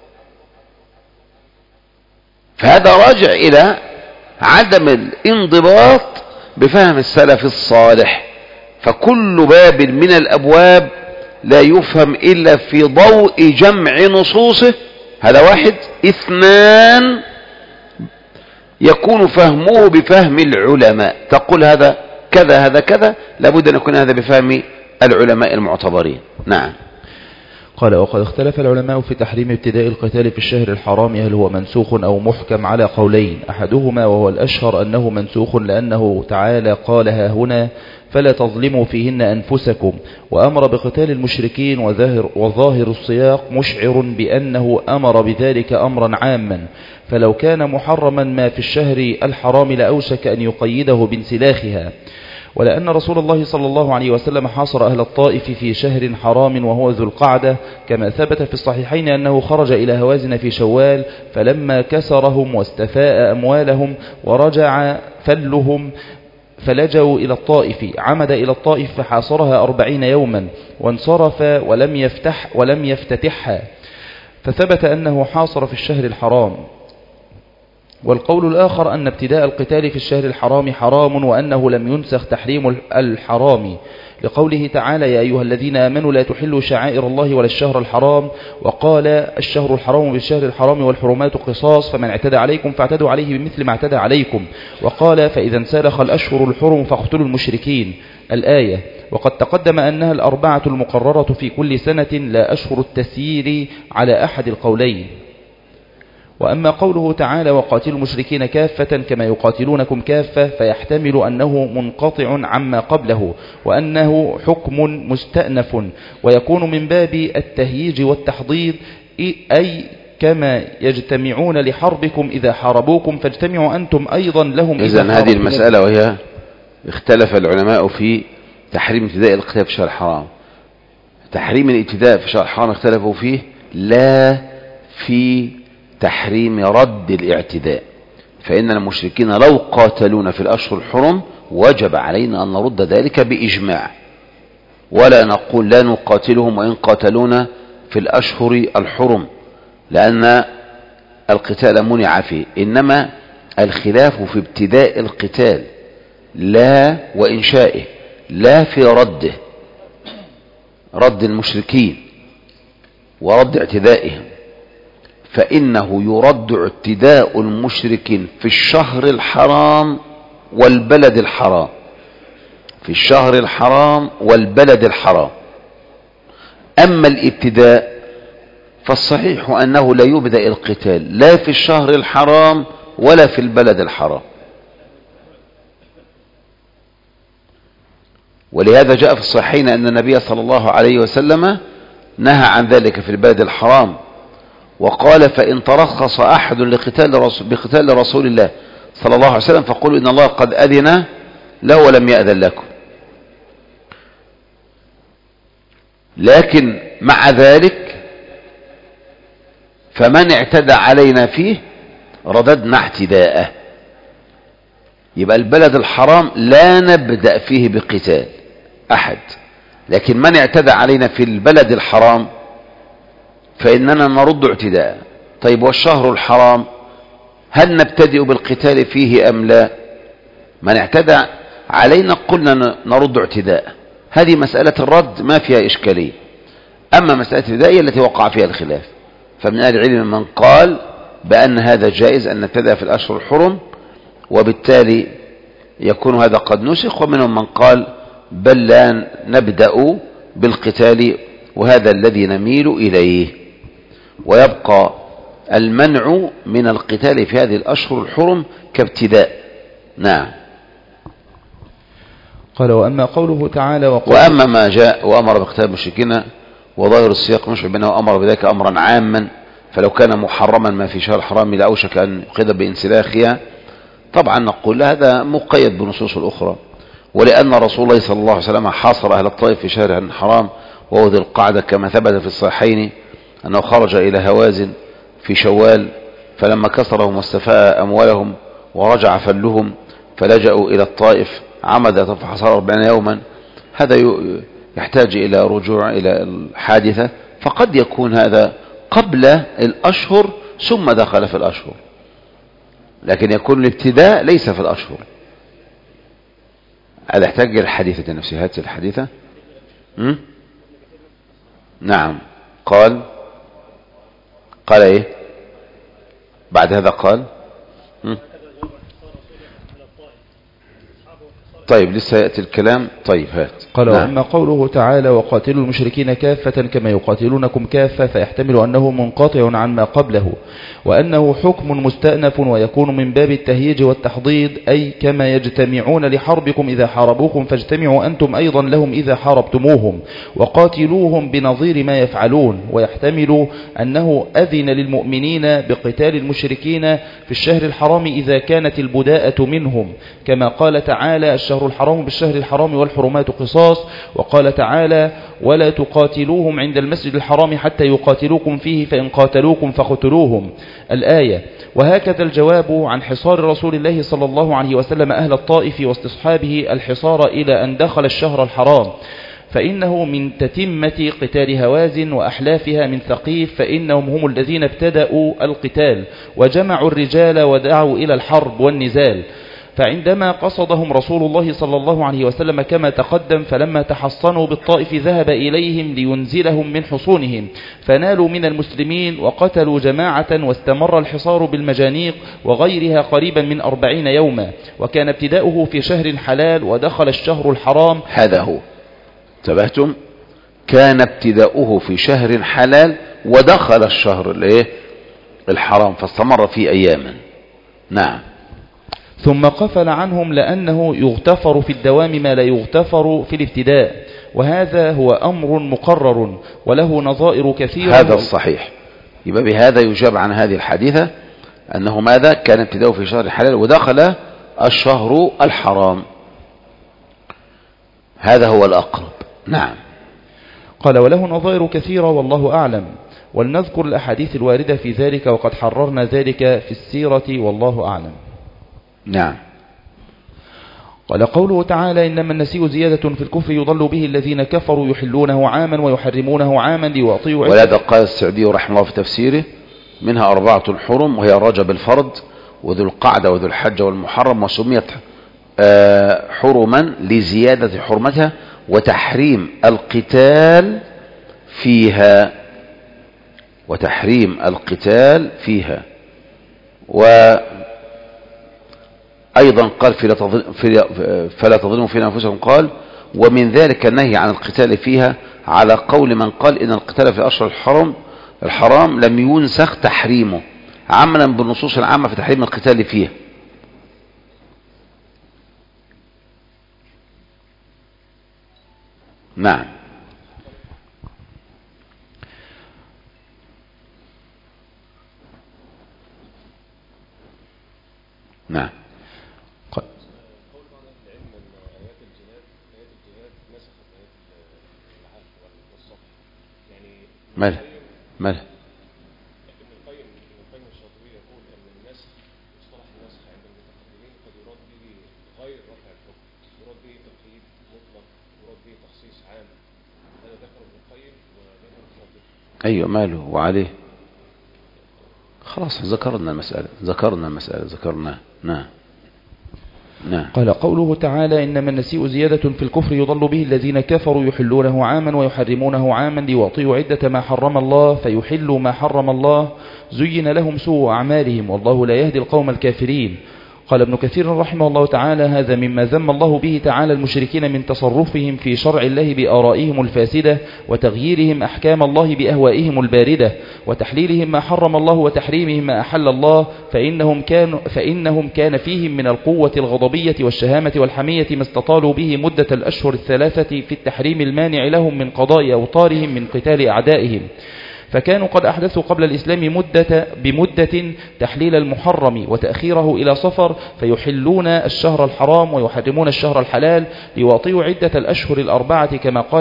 فهذا راجع إلى عدم الانضباط بفهم السلف الصالح. فكل باب من الأبواب لا يفهم إلا في ضوء جمع نصوصه، هذا واحد. اثنان، يكون فهمه بفهم العلماء، تقول هذا كذا هذا كذا، لابد أن يكون هذا بفهم العلماء المعتبرين. نعم. قال وقد اختلف العلماء في تحريم ابتداء القتال في الشهر الحرام، هل هو منسوخ أو محكم، على قولين. أحدهما وهو الأشهر أنه منسوخ، لأنه تعالى قالها هنا فلا تظلموا فيهن أنفسكم، وأمر بقتال المشركين، وظاهر السياق مشعر بأنه أمر بذلك أمرا عاما، فلو كان محرما ما في الشهر الحرام لأوشك أن يقيده بانسلاخها. ولأن رسول الله صلى الله عليه وسلم حاصر أهل الطائف في شهر حرام وهو ذو القعدة، كما ثبت في الصحيحين أنه خرج إلى هوازن في شوال، فلما كسرهم واستفاء أموالهم ورجع فلهم فلجوا إلى الطائف، عمد إلى الطائف فحاصرها 40 يوما وانصرف ولم يفتتحها، فثبت أنه حاصر في الشهر الحرام. والقول الآخر أن ابتداء القتال في الشهر الحرام حرام، وأنه لم ينسخ تحريم الحرام، لقوله تعالى يا أيها الذين آمنوا لا تحلوا شعائر الله ولا الشهر الحرام، وقال الشهر الحرام بالشهر الحرام والحرمات قصاص، فمن اعتدى عليكم فاعتدوا عليه بمثل ما اعتدى عليكم، وقال فإذا انسلخ الأشهر الحرم فاقتلوا المشركين، الآية. وقد تقدم أنها الأربعة المقررة في كل سنة لا أشهر التسيير على أحد القولين. وأما قوله تعالى وقاتلوا المشركين كافة كما يقاتلونكم كافة، فيحتمل أنه منقطع عما قبله، وأنه حكم مستأنف، ويكون من باب التهييج والتحضيض، أي كما يجتمعون لحربكم إذا حاربوكم فاجتمعوا أنتم أيضا لهم. إذن هذه المسألة، وهي اختلف العلماء في تحريم ابتداء القتال في الشهر الحرام. تحريم الابتداء في الشهر الحرام اختلفوا فيه، لا في تحريم رد الاعتداء، فإن المشركين لو قاتلونا في الأشهر الحرم وجب علينا أن نرد ذلك بإجماع، ولا نقول لا نقاتلهم وإن قاتلونا في الأشهر الحرم، لأن القتال منع فيه. إنما الخلاف في ابتداء القتال لا وإنشائه، لا في رده، رد المشركين ورد اعتدائهم، فإنه يرد اعتداء المشركين في الشهر الحرام والبلد الحرام، في الشهر الحرام والبلد الحرام. أما الابتداء فالصحيح أنه لا يبدأ القتال لا في الشهر الحرام ولا في البلد الحرام، ولهذا جاء في الصحيحين أن النبي صلى الله عليه وسلم نهى عن ذلك في البلد الحرام، وقال فإن ترخص أحد بقتال رسول الله صلى الله عليه وسلم فقولوا إن الله قد أذن له ولم يأذن لكم. لكن مع ذلك فمن اعتدى علينا فيه رددنا اعتداءه، يبقى البلد الحرام لا نبدأ فيه بقتال أحد، لكن من اعتدى علينا في البلد الحرام فإننا نرد اعتداء. طيب والشهر الحرام هل نبتدئ بالقتال فيه أم لا؟ من اعتدى علينا قلنا نرد اعتداء، هذه مسألة الرد ما فيها إشكالية. أما مسألة الابتداء التي وقع فيها الخلاف، فمن أهل العلم من قال بأن هذا جائز أن نبتدأ في الأشهر الحرم وبالتالي يكون هذا قد نسخ، ومنهم من قال بل لا نبدأ بالقتال، وهذا الذي نميل إليه، ويبقى المنع من القتال في هذه الأشهر الحرم كابتداء. نعم. قال وأما قوله تعالى وأما ما جاء وأمر بقتال المشركين وظاهر السياق مشعر بأنه أمر بذلك أمرا عاما، فلو كان محرما ما في شهر الحرام لأوشك أن يقيد بانسلاخها، طبعا نقول هذا مقيد بنصوص الأخرى، ولأن رسول الله صلى الله عليه وسلم حاصر أهل الطائف في شهر الحرام وهو ذي القعدة، كما ثبت في الصحيحين أنه خرج إلى هوازن في شوال، فلما كسرهم واستفاء أموالهم ورجع فلهم فلجأوا إلى الطائف عمد فحصر 40 يوما، هذا يحتاج إلى رجوع إلى الحادثة، فقد يكون هذا قبل الأشهر ثم دخل في الأشهر، لكن يكون الابتداء ليس في الأشهر. هذا يحتاج إلى الحديثة نفسها. هذه الحديثة نعم. قال ايه بعد هذا؟ قال طيب لسه يأتي الكلام. طيب هات. قال نعم. وأما قوله تعالى وقاتلوا المشركين كافة كما يقاتلونكم كافة، فيحتمل أنه منقطع عن ما قبله، وأنه حكم مستأنف ويكون من باب التهييج والتحضيض، أي كما يجتمعون لحربكم إذا حاربوكم فاجتمعوا أنتم أيضا لهم إذا حاربتموهم وقاتلوهم بنظير ما يفعلون. ويحتمل أنه أذن للمؤمنين بقتال المشركين في الشهر الحرام إذا كانت البداءة منهم، كما قال تعالى الشهر الحرام بالشهر الحرام والحرمات قصاص، وقال تعالى ولا تقاتلوهم عند المسجد الحرام حتى يقاتلوكم فيه فإن قاتلوكم فاقتلوهم الآية. وهكذا الجواب عن حصار رسول الله صلى الله عليه وسلم أهل الطائف واستصحابه الحصار إلى أن دخل الشهر الحرام، فإنه من تتمة قتال هوازن وأحلافها من ثقيف، فإنهم هم الذين ابتدأوا القتال وجمعوا الرجال ودعوا إلى الحرب والنزال. فعندما قصدهم رسول الله صلى الله عليه وسلم كما تقدم، فلما تحصنوا بالطائف ذهب إليهم لينزلهم من حصونهم، فنالوا من المسلمين وقتلوا جماعة، واستمر الحصار بالمجانيق وغيرها قريبا من 40 يوما، وكان ابتداؤه في شهر حلال ودخل الشهر الحرام. هذا هو، انتبهتم؟ كان ابتداؤه في شهر حلال ودخل الشهر الحرام، فاستمر فيه أياما. نعم. ثم قفل عنهم لأنه يغتفر في الدوام ما لا يغتفر في الابتداء، وهذا هو أمر مقرر وله نظائر كثيرة. هذا الصحيح. يبقى بهذا يجاب عن هذه الحديثة أنه ماذا؟ كان ابتداؤه في شهر حلال ودخل الشهر الحرام. هذا هو الأقرب. نعم. قال وله نظائر كثيرة والله أعلم، ولنذكر الأحاديث الواردة في ذلك وقد حررنا ذلك في السيرة والله أعلم. نعم. قال قوله تعالى إنما النسيء زيادة في الكفر يضل به الذين كفروا يحلونه عاما ويحرمونه عاما ليعطيوا. ولهذا قال السعدي رحمه الله في تفسيره منها 4 حرم، وهي رجب الفرد وذو القعدة وذو الحج والمحرم، وسميت حرما لزيادة حرمتها وتحريم القتال فيها، أيضا قال فلا تظلموا فينا أنفسكم، قال ومن ذلك النهي عن القتال فيها على قول من قال إن القتال في أشهر الحرام لم ينسخ تحريمه عملا بالنصوص العامة في تحريم القتال فيها. نعم. نعم. ماله ابن القيم الشاطبي يقول ان النسخ مصطلح النسخ عند المتقدمين قد يراد به غير رفع الحكم، يراد به تقييد مطلق، يراد به تخصيص عام. هذا ذكر ابن القيم وذكر الشاطبي. ايوه ماله وعليه. خلاص ذكرنا المسألة. نعم. قال قوله تعالى إنما النسيء زيادة في الكفر يضل به الذين كفروا يحلونه عاما ويحرمونه عاما ليعطيوا عدة ما حرم الله فيحلوا ما حرم الله، زين لهم سوء أعمالهم والله لا يهدي القوم الكافرين. قال ابن كثير رحمه الله تعالى هذا مما ذم الله به تعالى المشركين من تصرفهم في شرع الله بآرائهم الفاسدة وتغييرهم أحكام الله بأهوائهم الباردة وتحليلهم ما حرم الله وتحريمهم ما أحل الله، فإنهم كان فيهم من القوة الغضبية والشهامة والحمية ما استطالوا به مدة الأشهر 3 في التحريم المانع لهم من قضاء أوطارهم من قتال أعدائهم، فكانوا قد أحدثوا قبل الإسلام بمدة تحليل المحرم وتأخيره إلى صفر، فيحلون الشهر الحرام ويحرمون الشهر الحلال ليواطئوا عدة الأشهر 4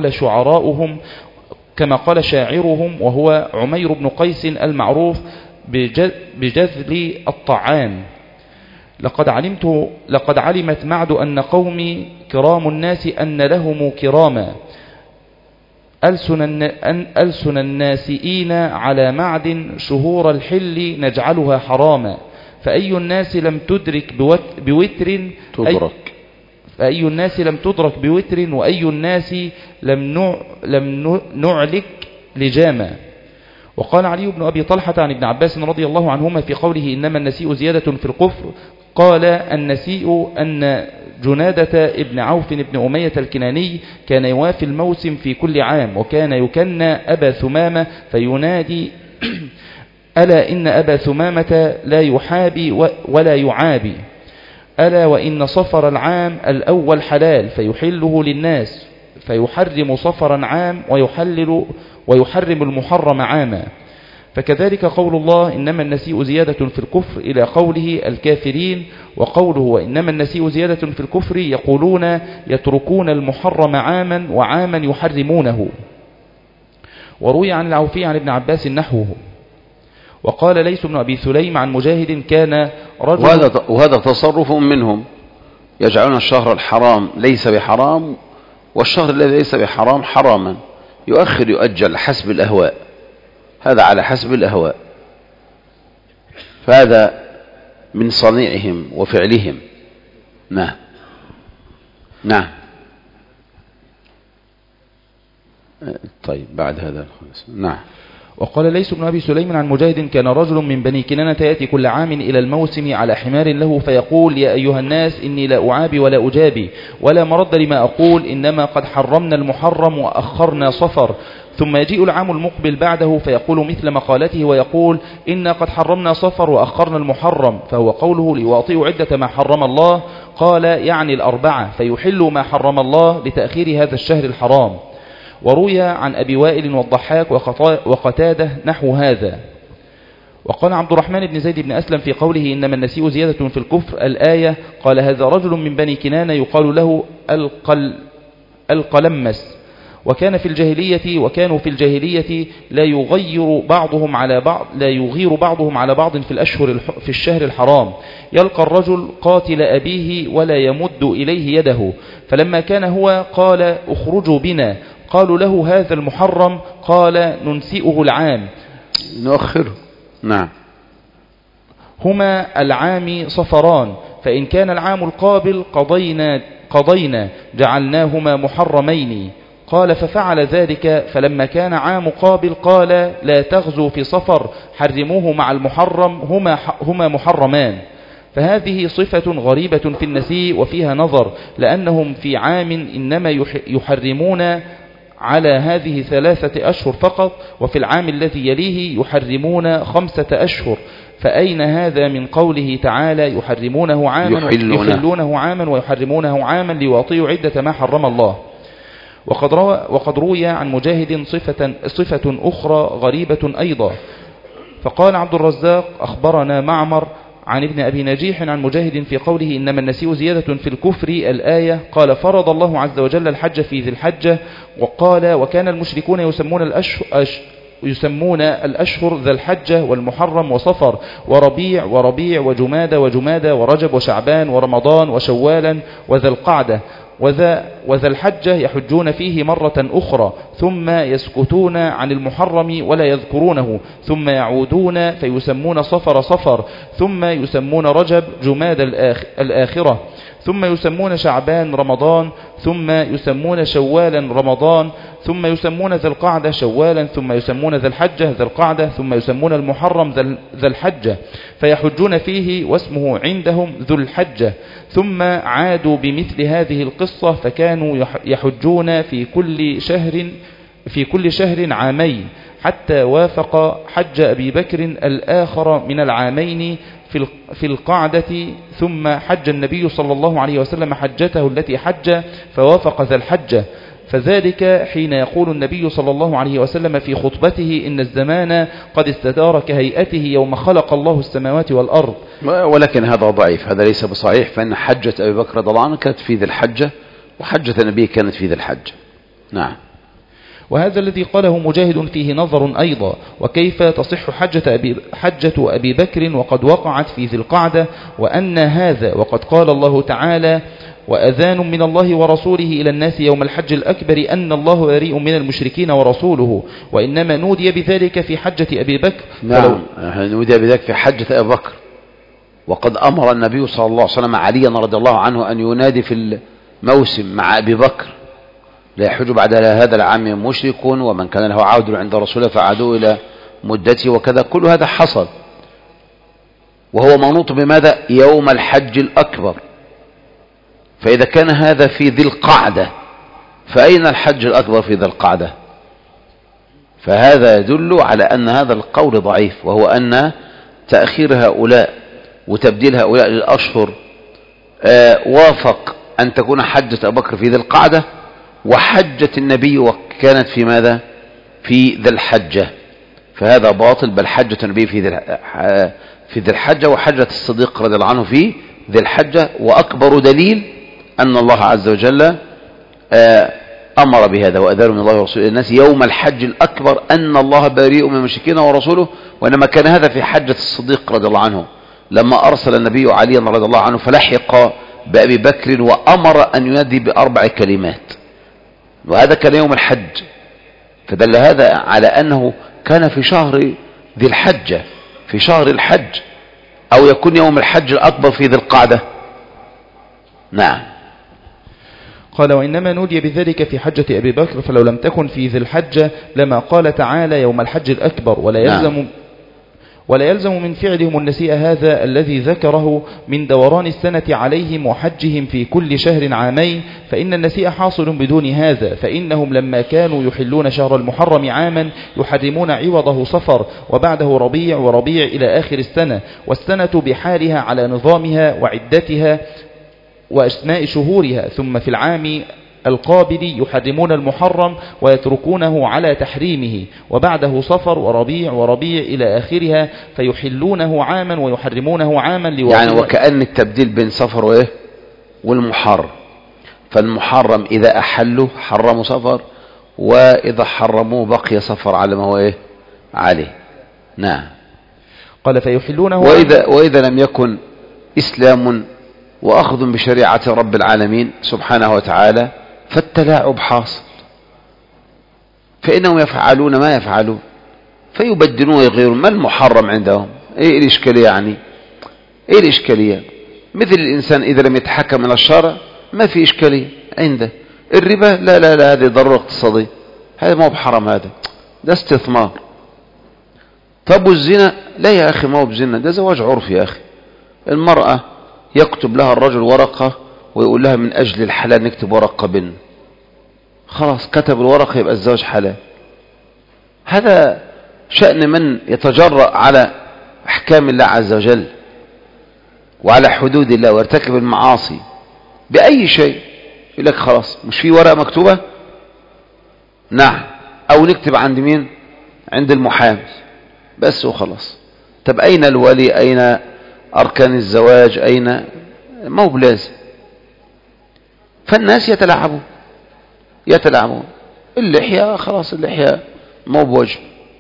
كما قال شاعرهم وهو عمير بن قيس المعروف بجذل الطعان لقد علمت معد أن قومي كرام الناس أن لهم كراما ألسن الناسئين على معد شهور الحل نجعلها حراما فأي الناس لم تدرك بوتر فأي الناس لم تدرك بوتر وأي الناس لم نعلك لجاما. وقال علي بن أبي طلحة عن ابن عباس رضي الله عنهما في قوله إنما النسيء زيادة في الكفر قال النسيء أن جنادة ابن عوف بن أمية الكناني كان يوافي الموسم في كل عام وكان يكنى أبا ثمامة فينادي ألا إن أبا ثمامة لا يحابي ولا يعابي ألا وإن صفر العام الأول حلال فيحله للناس فيحرم صفرا عام ويحرم المحرم عاما. فكذلك قول الله إنما النسيء زيادة في الكفر إلى قوله الكافرين وقوله وإنما النسيء زيادة في الكفر يقولون يتركون المحرم عاما وعاما يحرمونه. وروي عن العوفي عن ابن عباس نحوه. وقال ليس بن أبي سليم عن مجاهد كان رجل وهذا تصرف منهم يجعلون الشهر الحرام ليس بحرام والشهر الذي ليس بحرام حراما يؤجل حسب الأهواء. هذا على حسب الأهواء فهذا من صنيعهم وفعلهم. نعم طيب بعد هذا نعم. وقال ليس بن أبي سليم عن مجاهد كان رجل من بني كنانة يأتي كل عام إلى الموسم على حمار له فيقول يا أيها الناس إني لا أعابي ولا أجابي ولا مرد لما أقول إنما قد حرمنا المحرم وأخرنا صفر. ثم يجيء العام المقبل بعده فيقول مثل مقالته ويقول إنا قد حرمنا صفر وأخرنا المحرم فهو قوله ليواطئوا عدة ما حرم الله قال يعني الأربعة فيحلوا ما حرم الله لتأخير هذا الشهر الحرام. وروي عن أبي وائل والضحاك وقتاده نحو هذا. وقال عبد الرحمن بن زيد بن أسلم في قوله إنما النسيء زيادة في الكفر الآية قال هذا رجل من بني كنانة يقال له القلمس وكانوا في الجاهلية لا يغير بعضهم على بعض في الشهر الحرام يلقى الرجل قاتل أبيه ولا يمد إليه يده فلما كان هو قال اخرجوا بنا قالوا له هذا المحرم قال ننسئه العام نؤخره. نعم. هما العام صفران فإن كان العام القابل قضينا جعلناهما محرمين قال ففعل ذلك فلما كان عام قابل قال لا تغزوا في صفر حرموه مع المحرم هما محرمان. فهذه صفة غريبة في النسيء وفيها نظر لأنهم في عام إنما يحرمون على هذه 3 أشهر فقط وفي العام الذي يليه يحرمون 5 أشهر فأين هذا من قوله تعالى يحلونه عاما ويحرمونه عاما ليواطئوا عدة ما حرم الله. وقد روي عن مجاهد صفة أخرى غريبة أيضا. فقال عبد الرزاق أخبرنا معمر عن ابن أبي نجيح عن مجاهد في قوله إنما النسيء زيادة في الكفر الآية قال فرض الله عز وجل الحج في ذي الحجة وقال وكان المشركون يسمون الأشهر ذا الحجة والمحرم وصفر وربيع وجمادة ورجب وشعبان ورمضان وشوالا وذا القعدة وذا الحجة يحجون فيه مرة أخرى ثم يسكتون عن المحرم ولا يذكرونه ثم يعودون فيسمون صفر ثم يسمون رجب جماد الآخرة ثم يسمون شعبان رمضان ثم يسمون شوالا رمضان ثم يسمون ذا القعدة شوالا ثم يسمون ذا الحجة ذا القعدة ثم يسمون المحرم ذا الحجة فيحجون فيه واسمه عندهم ذو الحجة ثم عادوا بمثل هذه القصة فكانوا يحجون في كل شهر عامين حتى وافق حج أبي بكر الآخر من العامين في القعدة ثم حج النبي صلى الله عليه وسلم حجته التي حج فوافق ذا الحجة فذلك حين يقول النبي صلى الله عليه وسلم في خطبته إن الزمان قد استدار كهيئته يوم خلق الله السماوات والأرض. ولكن هذا ضعيف، هذا ليس بصحيح، فإن حجة أبي بكر رضي الله عنه كانت في ذي الحجة وحجة النبي كانت في ذي الحجة. نعم. وهذا الذي قاله مجاهد فيه نظر أيضا، وكيف تصح حجة أبي بكر وقد وقعت في ذي القعدة، وأن هذا وقد قال الله تعالى وأذان من الله ورسوله إلى الناس يوم الحج الأكبر أن الله بريء من المشركين ورسوله، وإنما نودي بذلك في حجة أبي بكر. نعم، نودي بذلك في حجة أبي بكر، وقد أمر النبي صلى الله عليه وسلم عليا رضي الله عنه أن ينادي في الموسم مع أبي بكر لا يحج بعد هذا العام مشرك، ومن كان له عود عند رسوله فعادوا إلى مدته، وكذا كل هذا حصل، وهو منوط بماذا؟ يوم الحج الأكبر. فإذا كان هذا في ذي القعدة فأين الحج الأكبر في ذي القعدة؟ فهذا يدل على أن هذا القول ضعيف، وهو أن تأخير هؤلاء وتبديل هؤلاء للأشهر وافق أن تكون حجة أبو بكر في ذي القعدة، وحجة النبي وكانت في ماذا؟ في ذي الحجة، فهذا باطل. بل حجة النبي في ذي الحجة، وحجة الصديق رضي الله عنه في ذي الحجة، وأكبر دليل أن الله عز وجل أمر بهذا وأذان من الله ورسوله الناس يوم الحج الأكبر أن الله بريء من المشركين ورسوله. وإنما كان هذا في حجة الصديق رضي الله عنه لما أرسل النبي علي رضي الله عنه فلحق بأبي بكر وأمر أن ينادي بأربع كلمات، وهذا كان يوم الحج، فدل هذا على أنه كان في شهر ذي الحجة، في شهر الحج، أو يكون يوم الحج الأكبر في ذي القعدة. نعم. قال وإنما نودي بذلك في حجة أبي بكر، فلو لم تكن في ذي الحجة لما قال تعالى يوم الحج الأكبر، ولا يلزم من فعلهم النسيء هذا الذي ذكره من دوران السنة عليهم وحجهم في كل شهر عامين، فإن النسيء حاصل بدون هذا، فإنهم لما كانوا يحلون شهر المحرم عاما يحرمون عوضه صفر وبعده ربيع وربيع إلى آخر السنة، والسنة بحالها على نظامها وعدتها وأسماء شهورها، ثم في العام القابل يحرمون المحرم ويتركونه على تحريمه، وبعده صفر وربيع وربيع إلى آخرها، فيحلونه عاما ويحرمونه عاما يعني وكأن التبديل بين صفر وإيه والمحرم. فالمحرم إذا أحلوا حرموا صفر، وإذا حرموه بقي صفر على ما هو إيه عليه. نعم. قال فيحلونه وإذا لم يكن إسلام وأخذ بشريعة رب العالمين سبحانه وتعالى فالتلاعب حاصل، فإنهم يفعلون ما يفعلون فيبدلون ويغيرون. ما المحرم عندهم؟ إيه الإشكالية يعني؟ إيه الإشكالية؟ مثل الإنسان إذا لم يتحكم من الشرع ما في إشكالية عنده. الربا لا لا لا، هذه ضرورة اقتصادية، هذا ما هو بحرام، هذا ده استثمار. طب والزنا؟ لا يا أخي، ما هو بزنا، ده زواج عرفي يا أخي. المرأة يكتب لها الرجل ورقة ويقول لها من أجل الحلال نكتب ورقة بن، خلاص كتب الورقة يبقى الزواج حلال. هذا شأن من يتجرأ على أحكام الله عز وجل وعلى حدود الله ويرتكب المعاصي بأي شيء. يقول لك خلاص مش في ورقة مكتوبة؟ نعم. أو نكتب عند مين؟ عند المحامي بس وخلاص. طب أين الولي؟ أين أركان الزواج؟ أين؟ ما هو بلازم. فالناس يتلاعبون. اللحية خلاص، اللحية ما هو بوجه.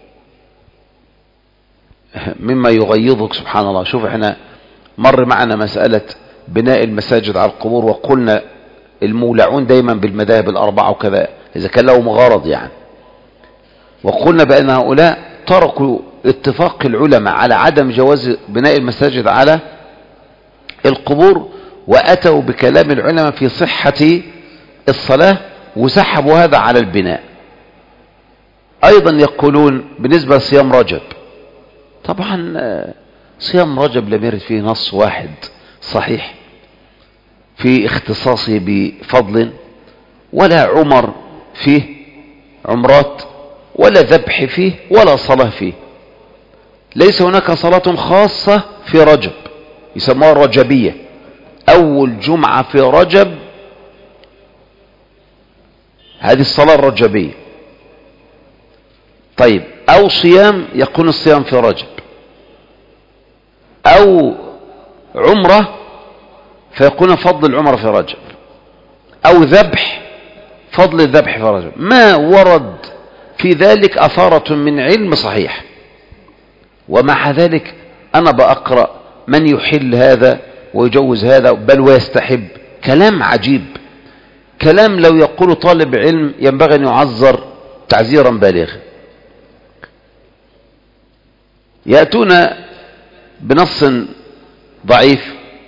مما يغيظك سبحان الله، شوف احنا مر معنا مسألة بناء المساجد على القبور، وقلنا المولعون دايما بالمذاهب الأربعة وكذا إذا كان لهم غرض يعني، وقلنا بأن هؤلاء تركوا اتفاق العلماء على عدم جواز بناء المساجد على القبور، وأتوا بكلام العلماء في صحة الصلاة وسحبوا هذا على البناء. أيضا يقولون بالنسبة لصيام رجب، طبعا صيام رجب لم يرد فيه نص واحد صحيح في اختصاصه بفضل، ولا عمر فيه عمرات، ولا ذبح فيه، ولا صلاة فيه. ليس هناك صلاة خاصة في رجب يسموها الرجبية، أول جمعة في رجب هذه الصلاة الرجبية. طيب، أو صيام يكون الصيام في رجب، أو عمرة فيكون فضل العمرة في رجب، أو ذبح فضل الذبح في رجب. ما ورد في ذلك أثارة من علم صحيح، ومع ذلك أنا بأقرأ من يحل هذا ويجوز هذا بل ويستحب. كلام عجيب، كلام لو يقول طالب علم ينبغي أن يعذر تعزيرا بالغا. يأتون بنص ضعيف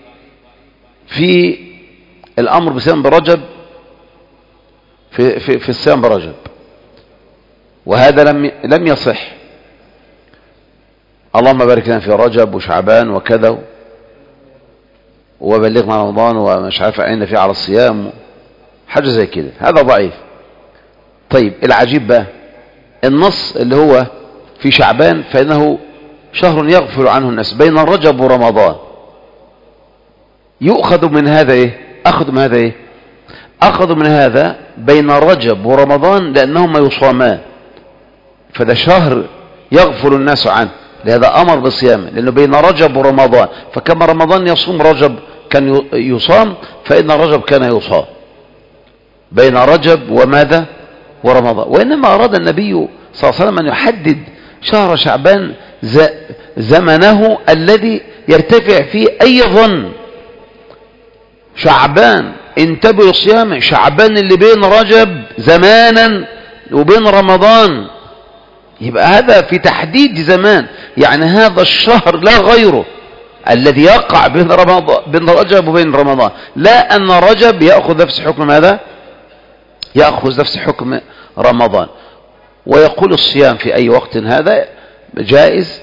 في الأمر بصيام برجب في الصيام برجب، وهذا لم يصح. اللهم بارك لنا في رجب وشعبان وكذا، وبلغنا رمضان ومش عارف عنا فيه على الصيام، حاجة زي كده، هذا ضعيف. طيب العجيب بقى النص اللي هو في شعبان فإنه شهر يغفل عنه الناس بين رجب ورمضان، يؤخذ من هذا ايه؟ أخذ من هذا بين رجب ورمضان لأنهما يصامان، فده شهر يغفل الناس عنه، لهذا أمر بصيامه لأنه بين رجب ورمضان، فكما رمضان يصوم رجب كان يصام، فإن رجب كان يصام بين رجب وماذا؟ ورمضان. وإنما أراد النبي صلى الله عليه وسلم أن يحدد شهر شعبان زمنه الذي يرتفع فيه أي ظن. شعبان انتبهوا صيامه، شعبان اللي بين رجب زمانا وبين رمضان، يبقى هذا في تحديد زمان، يعني هذا الشهر لا غيره الذي يقع بين رجب وبين رمضان، لا أن رجب يأخذ نفس حكم ماذا؟ يأخذ نفس حكم رمضان. ويقول الصيام في أي وقت هذا جائز،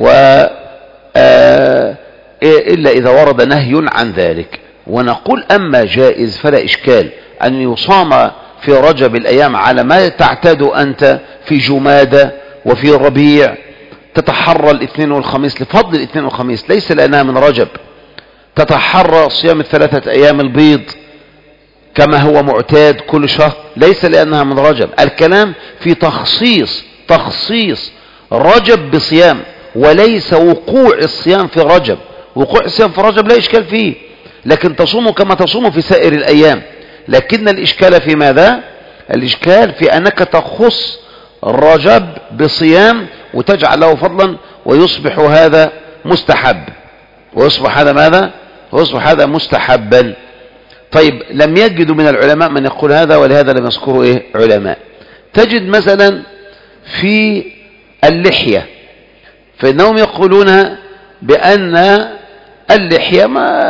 إلا إذا ورد نهي عن ذلك. ونقول أما جائز فلا إشكال أن يصام في رجب الأيام على ما تعتاد أنت في جمادة وفي ربيع، تتحرى الاثنين والخميس لفضل الاثنين والخميس، ليس لأنها من رجب. تتحرى صيام الثلاثة أيام البيض كما هو معتاد كل شهر، ليس لأنها من رجب. الكلام في تخصيص رجب بصيام، وليس وقوع الصيام في رجب. وقوع الصيام في رجب لا إشكال فيه، لكن تصوم كما تصوم في سائر الأيام. لكن الإشكال في ماذا؟ الإشكال في أنك تخص الرجب بصيام وتجعل له فضلا، ويصبح هذا مستحب، ويصبح هذا ماذا؟ ويصبح هذا مستحبا. طيب لم يجدوا من العلماء من يقول هذا، ولهذا لم يذكروا علماء. تجد مثلا في اللحية، فإنهم يقولون بأن اللحية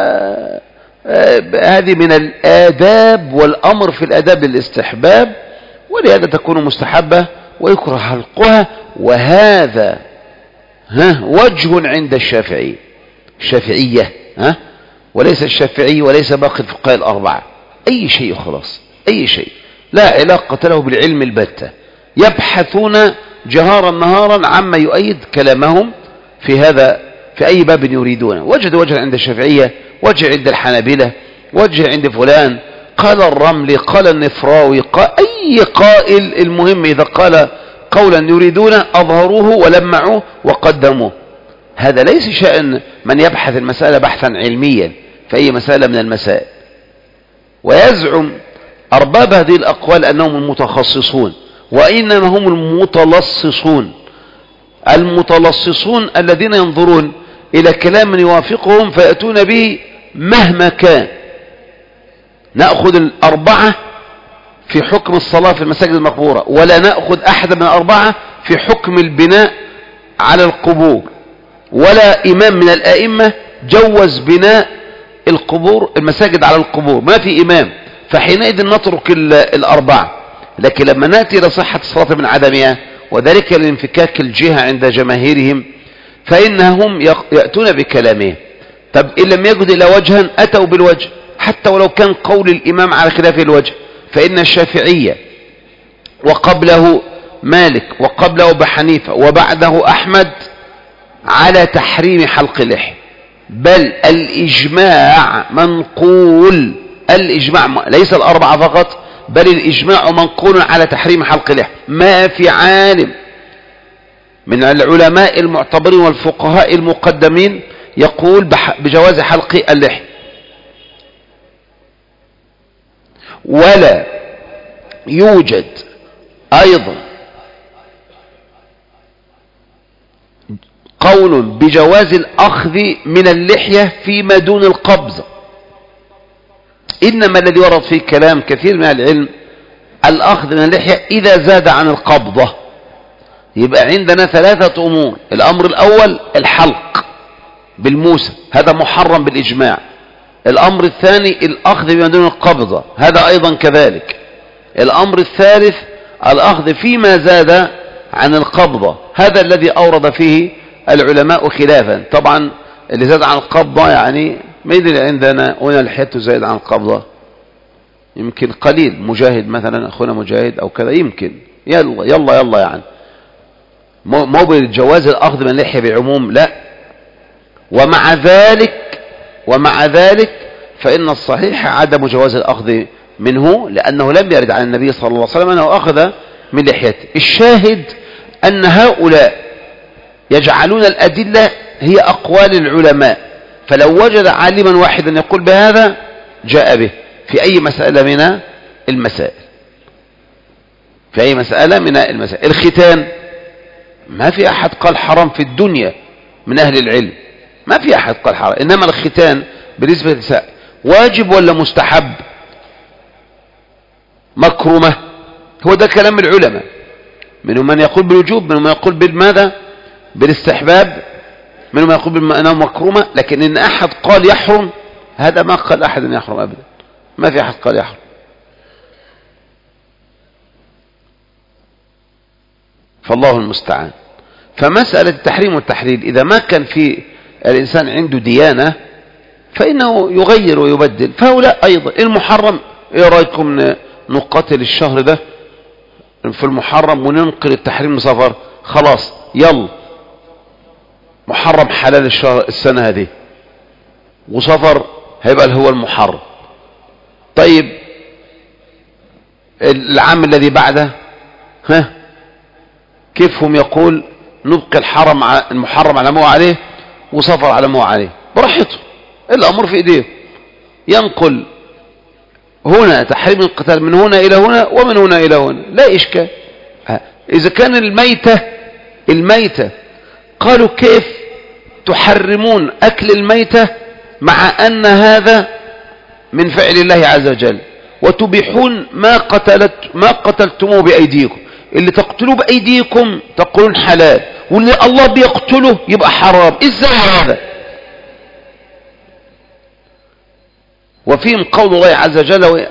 هذه من الآداب، والأمر في الآداب للاستحباب، ولهذا تكون مستحبة ويكره حلقها. وهذا وجه عند الشافعية وليس الشافعي وليس باقي الفقهاء الأربعة. أي شيء خلاص، أي شيء لا علاقة له بالعلم البتة، يبحثون جهارا نهارا عما يؤيد كلامهم في هذا في أي باب يريدونه. وجدوا وجه عند الشافعية، وجه عند الحنابلة، وجه عند فلان، قال الرملي، قال النفراوي، قال أي قائل، المهم إذا قال قولا يريدونه أظهروه ولمعوه وقدموه. هذا ليس شأن من يبحث المسألة بحثا علميا في أي مسألة من المسائل. ويزعم أرباب هذه الأقوال أنهم المتخصصون، وإنما هم المتلصصون الذين ينظرون إلى كلام يوافقهم فيأتون به مهما كان. نأخذ الأربعة في حكم الصلاة في المساجد المقبورة، ولا نأخذ أحد من الأربعة في حكم البناء على القبور، ولا إمام من الأئمة جوز بناء المساجد على القبور، ما في إمام، فحينئذ نترك الأربعة. لكن لما نأتي إلى صحة الصلاة من عدمها، وذلك لانفكاك الجهة عند جماهيرهم، فإنهم يأتون بكلامه. طب إن لم يجد إلى وجها أتوا بالوجه، حتى ولو كان قول الإمام على خلاف الوجه. فإن الشافعية وقبله مالك وقبله أبو حنيفة وبعده أحمد على تحريم حلق اللحية، بل الإجماع منقول، الإجماع ليس الأربعة فقط، بل الإجماع منقول على تحريم حلق اللحية. ما في عالم من العلماء المعتبرين والفقهاء المقدمين يقول بجواز حلق اللحية. ولا يوجد أيضا قول بجواز الأخذ من اللحية فيما دون القبض، إنما الذي ورد فيه كلام كثير من العلم الأخذ من اللحية إذا زاد عن القبضة. يبقى عندنا ثلاثة أمور. الأمر الأول الحلق بالموسى، هذا محرم بالإجماع. الأمر الثاني الأخذ بما دون القبضة، هذا أيضا كذلك. الأمر الثالث الأخذ فيما زاد عن القبضة، هذا الذي أورد فيه العلماء خلافا. طبعا اللي زاد عن القبضة يعني ما يدري عندنا هنا لحيته زاد عن القبضة، يمكن قليل. مجاهد مثلا، أخونا مجاهد أو كذا، يمكن يلا يعني مو بالجواز الأخذ من اللحية بعموم، لا. ومع ذلك فإن الصحيح عدم جواز الأخذ منه، لأنه لم يرد عن النبي صلى الله عليه وسلم أنه أخذ من لحيته. الشاهد أن هؤلاء يجعلون الأدلة هي أقوال العلماء، فلو وجد عالما واحدا يقول بهذا جاء به في أي مسألة من المسائل. الختان ما في أحد قال حرام في الدنيا من أهل العلم، ما في أحد قال حرام. إنما الختان بالنسبة للنساء واجب ولا مستحب؟ مكرمة. هو ده كلام العلماء، منهم من يقول بالوجوب، منهم من يقول بالماذا؟ بالاستحباب، منهم من يقول بأنه مكرمة. لكن إن أحد قال يحرم، هذا ما قال أحد أن يحرم أبدا، ما في أحد قال يحرم. فالله المستعان. فمسألة التحريم والتحليل إذا ما كان في الإنسان عنده ديانة فإنه يغير ويبدل. فهؤلاء أيضا المحرم، إيه رأيكم نقاتل الشهر ده في المحرم وننقل التحريم لصفر؟ خلاص يلا محرم حلال السنة هذه، وصفر هيبقى هو المحرم. طيب العام الذي بعده كيف هم يقول نبقي المحرم على ما هو عليه وصفر على ما هو عليه؟ براحته، الأمر في إيديه. ينقل هنا تحريم القتال من هنا إلى هنا ومن هنا إلى هنا، لا إشكال. إذا كان الميتة قالوا كيف تحرمون أكل الميتة مع أن هذا من فعل الله عز وجل، وتبيحون ما قتلتموه بأيديكم؟ اللي تقتلوه بأيديكم تقولون حلال، واللي الله بيقتله يبقى حرام. إزاي هذا؟ وفيهم قول الله عز وجل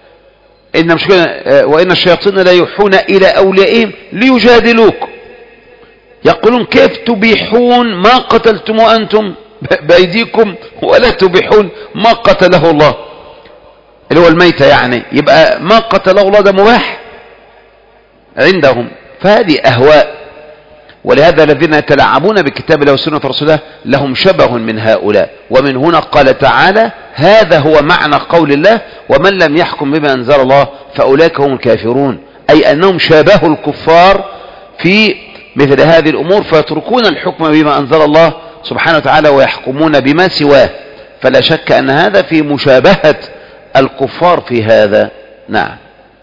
وإن الشياطين لا يوحون إلى أوليائهم ليجادلوكم. يقولون كيف تبيحون ما قتلتموه أنتم بأيديكم ولا تبيحون ما قتله الله، اللي هو الميتة يعني، يبقى ما قتله الله ده مباح عندهم. فهذه أهواء. ولهذا الذين يتلاعبون بكتاب الله وسنة رسوله لهم شبه من هؤلاء. ومن هنا قال تعالى هذا هو معنى قول الله ومن لم يحكم بما أنزل الله فأولئك هم الكافرون، أي أنهم شابهوا الكفار في مثل هذه الأمور، فيتركون الحكم بما أنزل الله سبحانه وتعالى ويحكمون بما سواه. فلا شك أن هذا في مشابهة الكفار في هذا. نعم.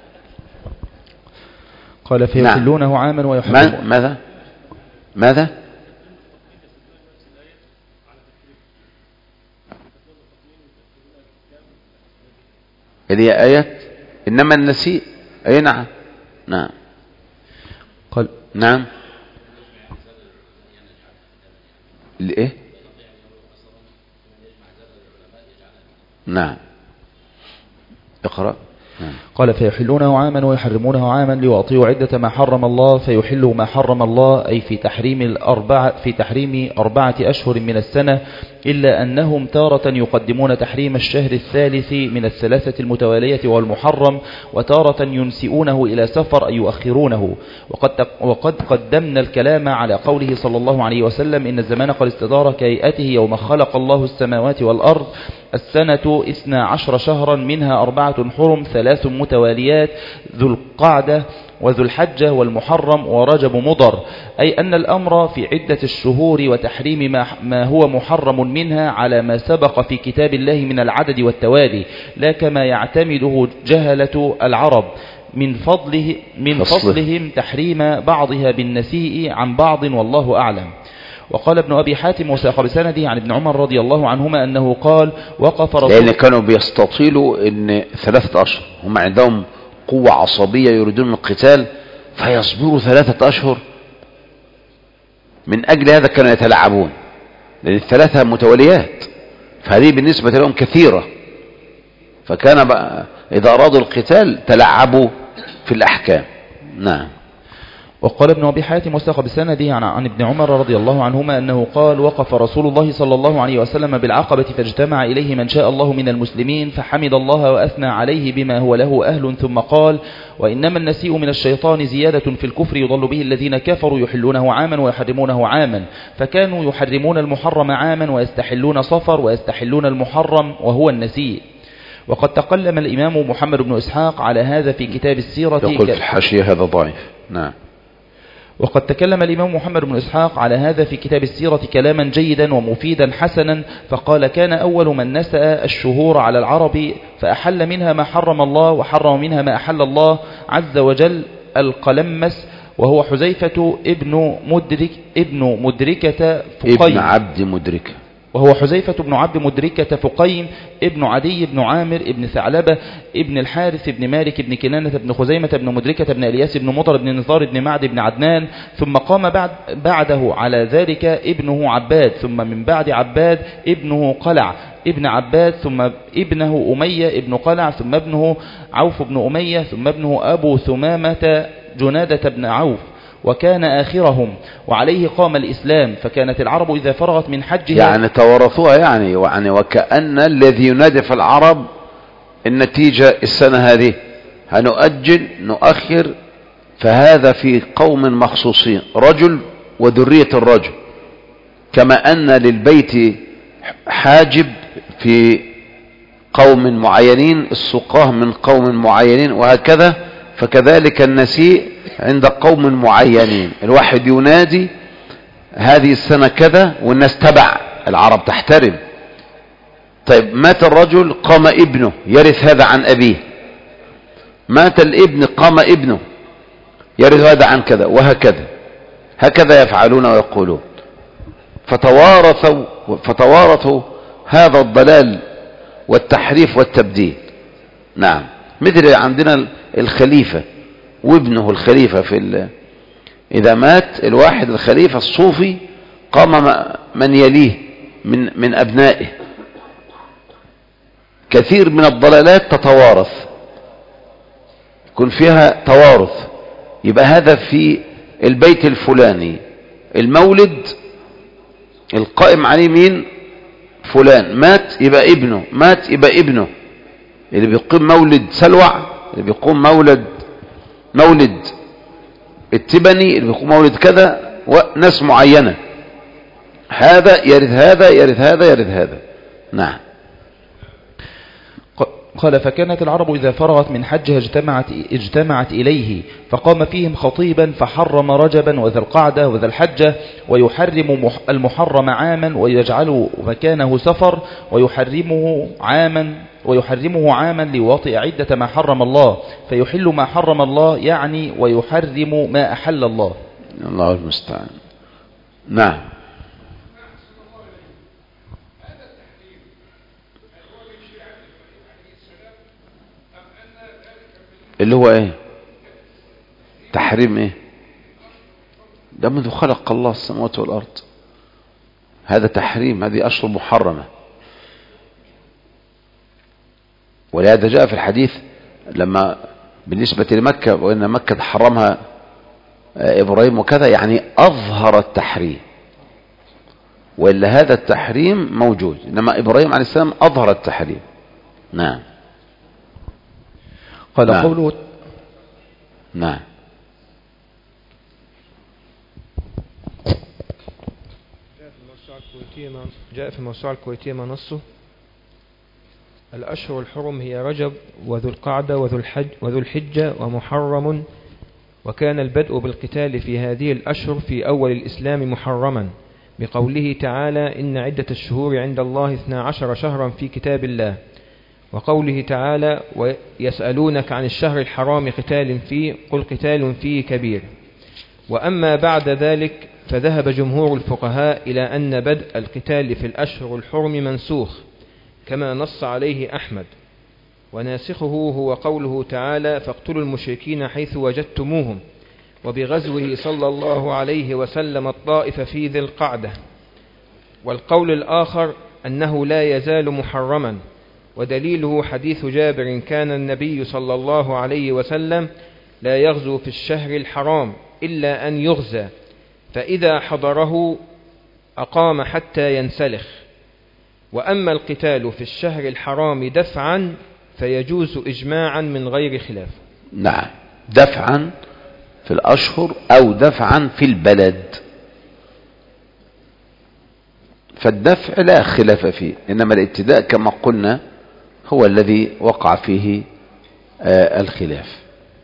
قال فيحلونه عاما ويحرمونه. ماذا؟ اللي هي آية إنما النسيء. أي نعم. قال نعم. لإيه؟ نعم. اقرأ. قال فيحلونه عاما ويحرمونه عاما ليعطيوا عدة ما حرم الله فيحلوا ما حرم الله، أي في تحريم 4 أشهر من السنة، إلا أنهم تارة يقدمون تحريم الشهر الثالث من الثلاثة المتوالية والمحرم، وتارة ينسئونه إلى سفر أي يؤخرونه. وقد قدمنا الكلام على قوله صلى الله عليه وسلم إن الزمان قد استدار كهيئته يوم خلق الله السماوات والأرض، السنة 12 شهرا منها 4 حرم 3 متواليات، ذو القعدة وذو الحجة والمحرم ورجب مضر، أي أن الأمر في عدة الشهور وتحريم ما هو محرم منها على ما سبق في كتاب الله من العدد والتوالي، لا كما يعتمده جهلة العرب من فضلهم تحريم بعضها بالنسيء عن بعض، والله أعلم. وقال ابن أبي حاتم وساق بسنده عن ابن عمر رضي الله عنهما أنه قال وقف رسول لأن كانوا بيستطيلوا ان 3 أشهر، هم عندهم قوة عصبية يريدون القتال فيصبروا 3 أشهر. من أجل هذا كانوا يتلاعبون، لأن 3 متواليات، فهذه بالنسبة لهم كثيرة، فكان بقى إذا أرادوا القتال تلعبوا في الأحكام. نعم. وقال ابن أبي حاتم وساق بسنده عن ابن عمر رضي الله عنهما أنه قال وقف رسول الله صلى الله عليه وسلم بالعقبة فاجتمع إليه من شاء الله من المسلمين فحمد الله وأثنى عليه بما هو له أهل، ثم قال وإنما النسيء من الشيطان زيادة في الكفر يضل به الذين كفروا يحلونه عاما ويحرمونه عاما، فكانوا يحرمون المحرم عاما ويستحلون صفر ويستحلون المحرم وهو النسيء. وقد تكلم الإمام محمد بن إسحاق على هذا في كتاب السيرة. يقول في الحاشية هذا ضعيف. نعم. وقد تكلم الإمام محمد بن إسحاق على هذا في كتاب السيرة كلاما جيدا ومفيدا حسنا، فقال كان أول من نسأ الشهور على العرب فأحل منها ما حرم الله وحرم منها ما أحل الله عز وجل القلمس، وهو حذيفة ابن مدركة فقيم، ابن عبد مدركة، وهو حذيفة بن عبد مدركة فقيم ابن عدي بن عامر ابن ثعلبة ابن الحارث ابن مالك ابن كنانة ابن خزيمة ابن مدركة ابن الياس ابن مطر ابن نزار ابن معد ابن عدنان، ثم قام بعده على ذلك ابنه عباد، ثم من بعد عباد ابنه قلع ابن عباد، ثم ابنه أمية ابن قلع، ثم ابنه عوف بن أمية، ثم ابنه أبو ثمامة جنادة بن عوف، وكان آخرهم، وعليه قام الإسلام. فكانت العرب إذا فرغت من حجها يعني توارثوها، يعني وكأن الذي ينادي في العرب النتيجة السنة هذه هنؤجل نؤخر، فهذا في قوم مخصوصين رجل وذرية الرجل، كما أن للبيت حاجب في قوم معينين، السقاه من قوم معينين، وهكذا. فكذلك النسيء عند قوم معينين، الواحد ينادي هذه السنة كذا والناس تبع، العرب تحترم. طيب مات الرجل قام ابنه يرث هذا عن أبيه، مات الابن قام ابنه يرث هذا عن كذا، وهكذا هكذا يفعلون ويقولون. فتوارثوا هذا الضلال والتحريف والتبديل. نعم. مثل عندنا الخليفة وابنه الخليفة إذا مات الواحد الخليفة الصوفي قام من يليه من أبنائه. كثير من الضلالات تتوارث، يكون فيها توارث، يبقى هذا في البيت الفلاني المولد القائم عليه مين؟ فلان، مات يبقى ابنه، مات يبقى ابنه، اللي بيقيم مولد سلوع، اللي بيقوم مولد التبني، اللي بيقوم مولد كذا، وناس معينة، هذا يرث هذا يرث هذا يرث هذا. نعم. قال فكانت العرب إذا فرغت من حجها اجتمعت إليه، فقام فيهم خطيبا فحرم رجبا وذا القعدة وذا الحجة، ويحرم المحرم عاما ويجعل مكانه سفر، ويحرمه عاما ليواطئ عدة ما حرم الله، فيحل ما حرم الله يعني ويحرم ما أحل الله. الله المستعان. نعم. اللي هو ايه؟ تحريم ايه؟ ده منذ خلق الله السماوات والارض، هذا تحريم، هذه اشهر محرمة. ولهذا جاء في الحديث لما بالنسبة لمكة، وان مكة حرمها ابراهيم وكذا، يعني اظهر التحريم، وإلا هذا التحريم موجود، انما ابراهيم عليه السلام اظهر التحريم. نعم. قال نعم. قوله نعم. جاء في الموسوعة الكويتية ما نصه: الأشهر الحرم هي رجب وذو القعدة وذو الحجة ومحرم، وكان البدء بالقتال في هذه الأشهر في أول الإسلام محرما، بقوله تعالى: إن عدة الشهور عند الله 12 شهرا في كتاب الله، وقوله تعالى: ويسألونك عن الشهر الحرام قتال فيه قل قتال فيه كبير. وأما بعد ذلك فذهب جمهور الفقهاء إلى أن بدء القتال في الأشهر الحرم منسوخ كما نص عليه أحمد، وناسخه هو قوله تعالى فاقتلوا المشركين حيث وجدتموهم، وبغزوه صلى الله عليه وسلم الطائف في ذي القعدة. والقول الآخر أنه لا يزال محرما، ودليله حديث جابر كان النبي صلى الله عليه وسلم لا يغزو في الشهر الحرام إلا أن يغزى، فإذا حضره أقام حتى ينسلخ. وأما القتال في الشهر الحرام دفعا فيجوز إجماعا من غير خلاف. نعم، دفعا في الأشهر أو دفعا في البلد، فالدفع لا خلاف فيه، إنما الابتداء كما قلنا هو الذي وقع فيه الخلاف.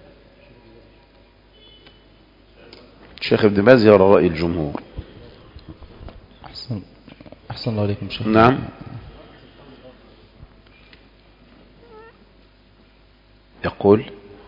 الشيخ ابن باز يرى رأي الجمهور. أحسن الله عليكم شيخ. نعم. يقول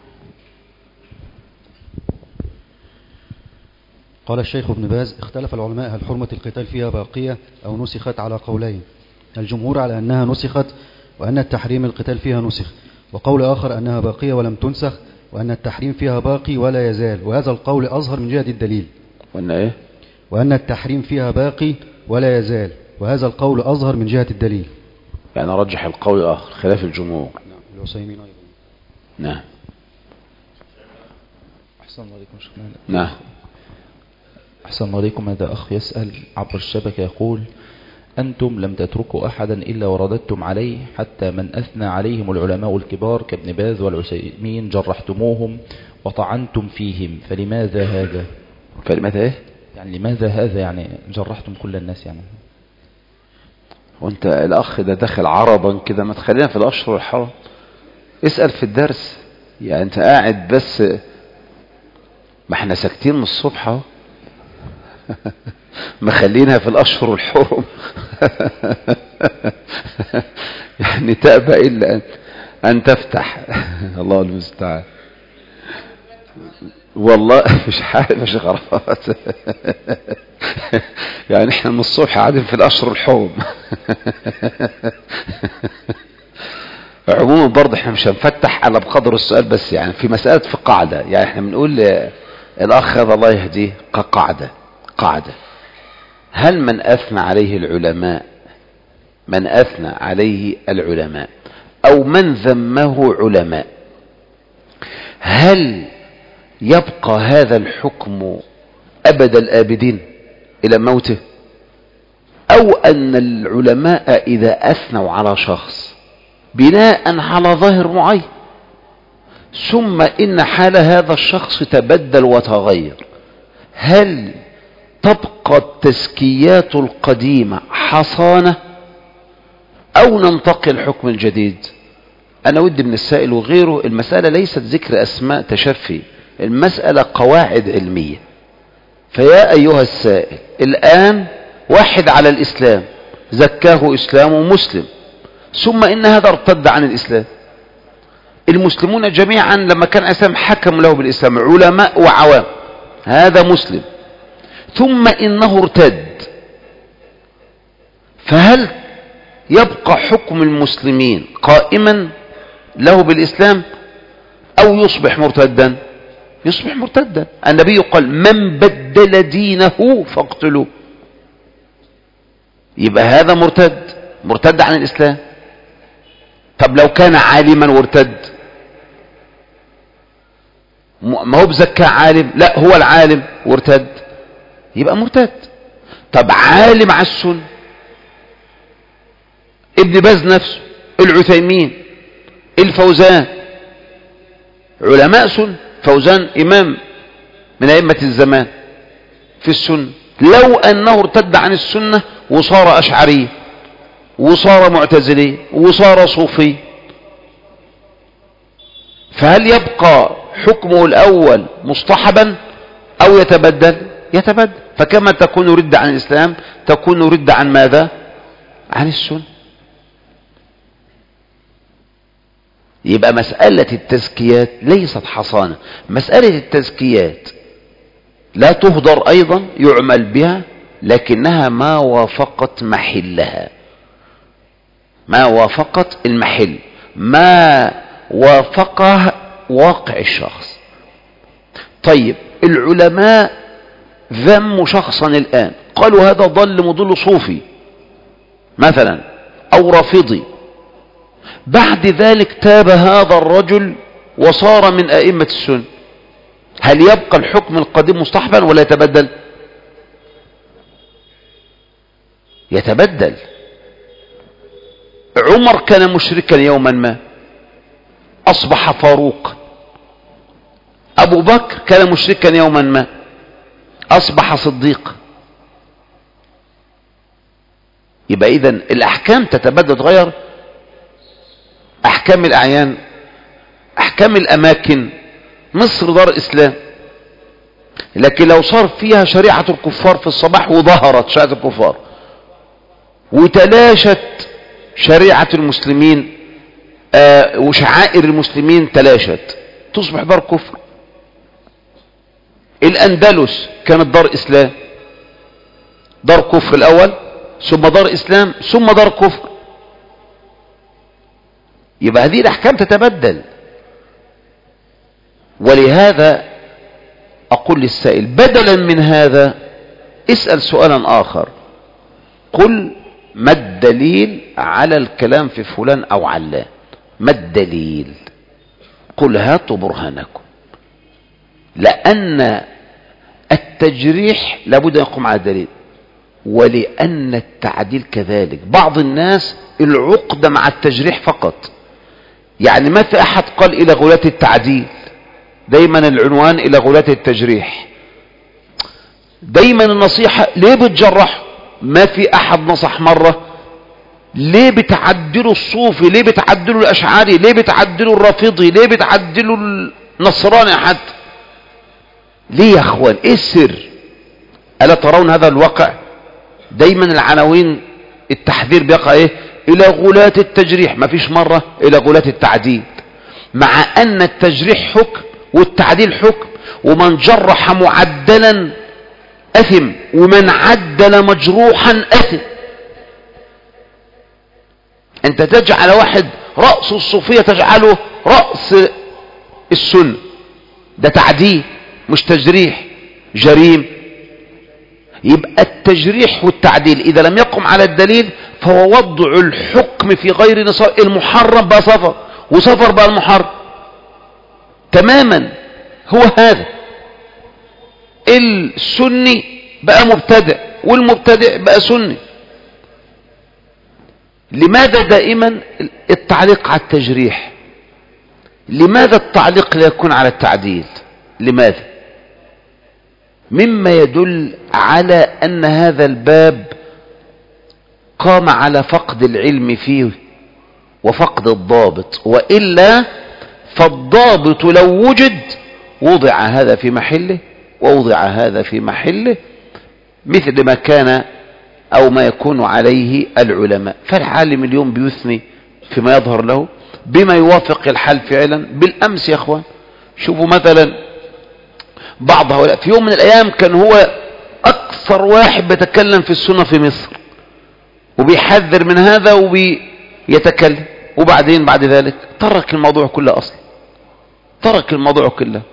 قال الشيخ ابن باز اختلف العلماء هل حرمة القتال فيها باقية أو نسخت على قولين. الجمهور على أنها نسخت وأن التحريم القتال فيها نسخ، وقول آخر أنها باقية ولم تنسخ وأن التحريم فيها باقي ولا يزال، وهذا القول أظهر من جهة الدليل. وأن التحريم فيها باقي ولا يزال، وهذا القول أظهر من جهة الدليل. يعني رجح القول الآخر خلاف الجمهور. نعم، العثيمين أيضا. نعم. أحسن الله عليكم شيخ. نعم. أحسن الله عليكم. هذا أخ يسأل عبر الشبكة يقول: أنتم لم تتركوا أحدا إلا ورددتم عليه، حتى من أثنى عليهم العلماء الكبار كابن باز والعثيمين جرحتموهم وطعنتم فيهم، فلماذا هذا؟ فلماذا إيه؟ يعني لماذا هذا؟ يعني جرحتم كل الناس يعني. وانت الأخ ده دخل عربا كده، ما تخلينا في الأشهر الحرام، اسأل في الدرس. يعني انت قاعد بس، ما احنا ساكتين من الصبح اهو ما خلينا في الأشهر الحرم يعني تأبى إلا أن تفتح الله المستعان. والله مش عارف يا شيخ عرفات يعني احنا من الصبح قاعدين في الأشهر الحرم عموما برضه احنا مش هنفتح على بقدر السؤال، بس يعني في مسألة في قاعدة، يعني احنا بنقول الأخ هذا الله يهديه قاعدة هل من أثنى عليه العلماء أو من ذمه علماء، هل يبقى هذا الحكم أبد الآبدين إلى موته، أو أن العلماء إذا أثنوا على شخص بناء على ظاهر معين ثم إن حال هذا الشخص تبدل وتغير، هل تبقى التزكيات القديمة حصانة أو ننتقل الحكم الجديد؟ أنا ودي من السائل وغيره، المسألة ليست ذكر أسماء تشفي، المسألة قواعد علمية. فيا أيها السائل، الآن واحد على الإسلام زكاه إسلام مسلم، ثم إن هذا ارتد عن الإسلام. المسلمون جميعا لما كان الإسلام حكم له بالإسلام علماء وعوام، هذا مسلم، ثم إنه ارتد، فهل يبقى حكم المسلمين قائما له بالإسلام أو يصبح مرتدا؟ يصبح مرتدا. النبي قال من بدل دينه فاقتلوه، يبقى هذا مرتد عن الإسلام. طب لو كان عالما وارتد، ما هو بزكاة عالم، لا هو العالم وارتد، يبقى مرتد. طب عالم على السنة، ابن باز نفسه، العثيمين، الفوزان، علماء سنة، فوزان إمام من أئمة الزمان في السنة، لو أنه ارتد عن السنة وصار أشعري وصار معتزلي وصار صوفي، فهل يبقى حكمه الأول مصطحبا أو يتبدل؟ فكما تكون ردة عن الإسلام تكون ردة عن ماذا؟ عن السنة. يبقى مسألة التزكيات ليست حصانة. مسألة التزكيات لا تهدر أيضا، يعمل بها، لكنها ما وافقت محلها، ما وافقت المحل، ما وافقه واقع الشخص. طيب العلماء ذموا شخصا الآن، قالوا هذا ضل مضل صوفي مثلا أو رافضي، بعد ذلك تاب هذا الرجل وصار من أئمة السنة، هل يبقى الحكم القديم مستحبا ولا يتبدل؟ يتبدل. عمر كان مشركا يوما ما أصبح فاروق، أبو بكر كان مشركا يوما ما أصبح صديق. يبقى إذن الأحكام تتبدل تغير، أحكام الأعيان، أحكام الأماكن. مصر دار إسلام، لكن لو صار فيها شريعة الكفار في الصباح وظهرت شريعة الكفار وتلاشت شريعة المسلمين وشعائر المسلمين تلاشت، تصبح دار كفر. الأندلس كانت دار إسلام، دار كفر الأول ثم دار إسلام ثم دار كفر. يبقى هذه الأحكام تتبدل. ولهذا أقول للسائل بدلا من هذا اسأل سؤالا آخر، قل ما الدليل على الكلام في فلان أو علان؟ ما الدليل؟ قل هاتوا برهانكم. لأن التجريح لابد أن يقوم على الدليل، ولأن التعديل كذلك. بعض الناس العقدة مع التجريح فقط، يعني ما في أحد قال إلى غلاة التعديل، دايما العنوان إلى غلاة التجريح، دايما النصيحة ليه بتجرح؟ ما في أحد نصح مرة ليه بتعدلوا الصوفي، ليه بتعدلوا الأشعري، ليه بتعدلوا الرافضي، ليه بتعدلوا النصراني حتى؟ ليه يا أخوان؟ إيه السر؟ ألا ترون هذا الواقع؟ دايما العناوين التحذير بيقع إيه؟ إلى غلاة التجريح، ما فيش مرة إلى غلاة التعديل، مع أن التجريح حكم والتعديل حكم، ومن جرح معدلا أثم ومن عدل مجروحا أثم. أنت تجعل واحد رأس الصوفية تجعله رأس السنة، ده تعديل مش تجريح، جريم. يبقى التجريح والتعديل إذا لم يقم على الدليل فهو وضع الحكم في غير نصاب. المحرم بقى صفر وصفر بقى المحرم تماما، هو هذا. السني بقى مبتدع والمبتدع بقى سني. لماذا دائما التعليق على التجريح؟ لماذا التعليق لا يكون على التعديل؟ لماذا؟ مما يدل على أن هذا الباب قام على فقد العلم فيه وفقد الضابط، وإلا فالضابط لو وجد وضع هذا في محله ووضع هذا في محله، مثل ما كان أو ما يكون عليه العلماء. فالعالم اليوم بيثني فيما يظهر له بما يوافق الحال فعلا. بالأمس يا أخوان شوفوا مثلا بعض هؤلاء في يوم من الأيام كان هو أكثر واحد بيتكلم في السنة في مصر وبيحذر من هذا وبيتكلم، وبعدين بعد ذلك ترك الموضوع كله أصلا، ترك الموضوع كله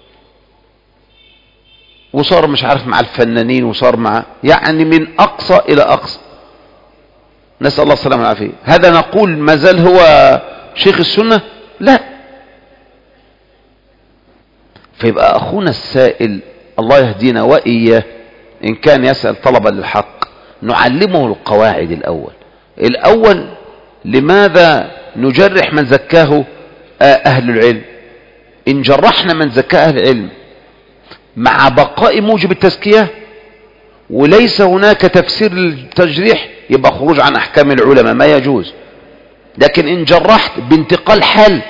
وصار مش عارف مع الفنانين وصار مع يعني من أقصى إلى أقصى. نسأل الله السلامة والعافية. هذا نقول ما زال هو شيخ السنة؟ لا. فيبقى أخونا السائل الله يهدينا وإياه إن كان يسأل طلبا للحق نعلمه القواعد الأول لماذا نجرح من زكاه أهل العلم؟ إن جرحنا من زكاه أهل العلم مع بقاء موجب التزكية وليس هناك تفسير للتجريح يبقى خروج عن أحكام العلماء، ما يجوز. لكن إن جرحت بانتقال حال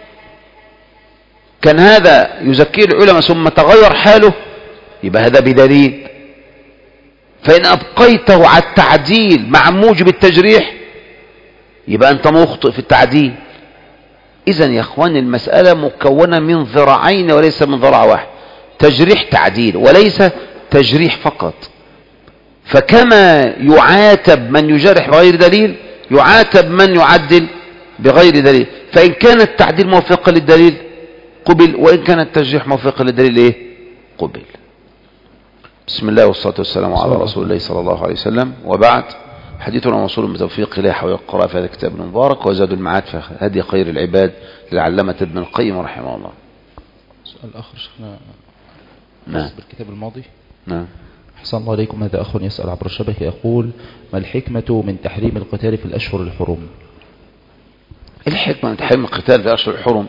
كان هذا يزكي العلماء ثم تغير حاله يبقى هذا بدليل. فإن أبقيته على التعديل مع موجب التجريح يبقى أنت مخطئ في التعديل. إذن يا أخوان المسألة مكونة من ذراعين وليس من ذراع واحد. تجريح تعديل وليس تجريح فقط. فكما يعاتب من يجرح بغير دليل يعاتب من يعدل بغير دليل. فإن كان التعديل موافقا للدليل قبل، وإن كان التجريح موافقا للدليل إيه؟ قبل. بسم الله والصلاة والسلام على رسول الله صلى الله عليه وسلم، وبعد. حديثنا موصول بتوفيق الله ويقرأ في هذا الكتاب المبارك وزاد المعاد في هدي خير العباد للعلامة ابن القيم رحمه الله. سؤال آخر شيخنا. نعم. بالكتاب الماضي. نعم. أحسن الله عليكم. هذا أخ يسأل عبر الشبكة يقول: ما الحكمة من تحريم القتال في الأشهر الحرم؟ الحكمة من تحريم القتال في الأشهر الحرم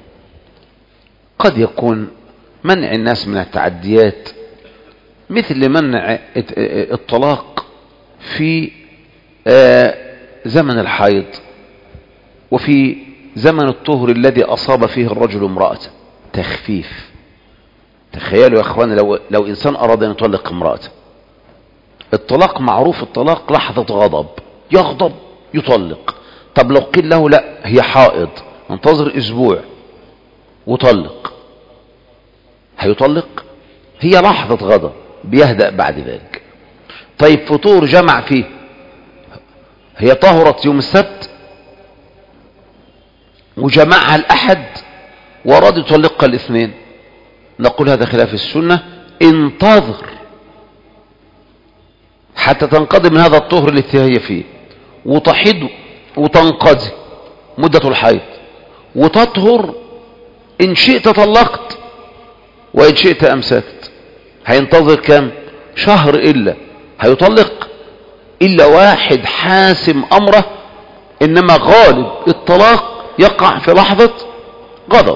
قد يكون منع الناس من التعديات، مثل منع الطلاق في زمن الحيض وفي زمن الطهر الذي أصاب فيه الرجل امرأته. تخفيف. تخيلوا يا أخواني لو إنسان أراد أن يطلق امرأته، الطلاق معروف، الطلاق لحظة غضب، يغضب يطلق. طب لو قيل له لا هي حائض انتظر أسبوع وطلق، هيطلق؟ هي لحظة غضب بيهدأ بعد ذلك. طيب فطور جمع فيه، هي طهرت يوم السبت وجمعها الأحد وأراد يطلقها الاثنين، نقول هذا خلاف السنة، انتظر حتى تنقضي من هذا الطهر التي هي فيه وتحيض وتنقضي مدة الحيض وتطهر، إن شئت طلقت وإن شئت أمسكت. هينتظر كم شهر إلا هيطلق؟ إلا واحد حاسم أمره، إنما غالب الطلاق يقع في لحظة غضب.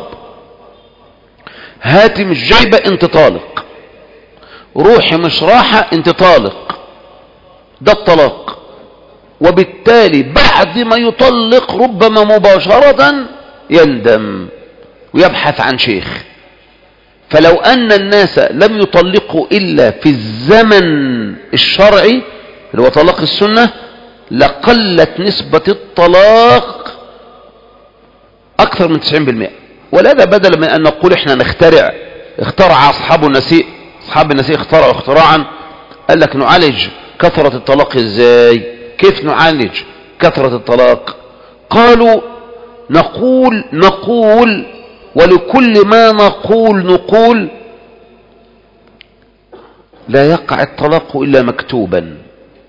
هاتي مش جايبة انت طالق، روحي مش راحة انت طالق، ده الطلاق. وبالتالي بعد ما يطلق ربما مباشرة يندم ويبحث عن شيخ. فلو أن الناس لم يطلقوا إلا في الزمن الشرعي اللي هو طلاق السنة لقلت نسبة الطلاق أكثر من 90%. ولذا بدل من أن نقول إحنا نخترع، اخترع أصحاب النسيء اخترعوا اختراعا، قال لك نعالج كثرة الطلاق إزاي؟ كيف نعالج كثرة الطلاق؟ قالوا نقول ولكل ما نقول لا يقع الطلاق إلا مكتوبا.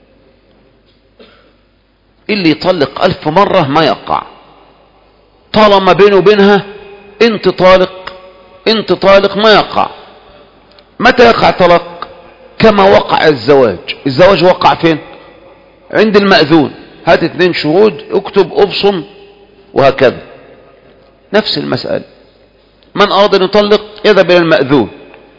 اللي يطلق 1000 مرة ما يقع، طالما بينه وبينها انت طالق ما يقع. متى يقع طلاق؟ كما وقع الزواج وقع فين؟ عند المأذون، هات 2 شهود اكتب ابصم وهكذا. نفس المسألة، من أراد أن يطلق يذهب إلى المأذون،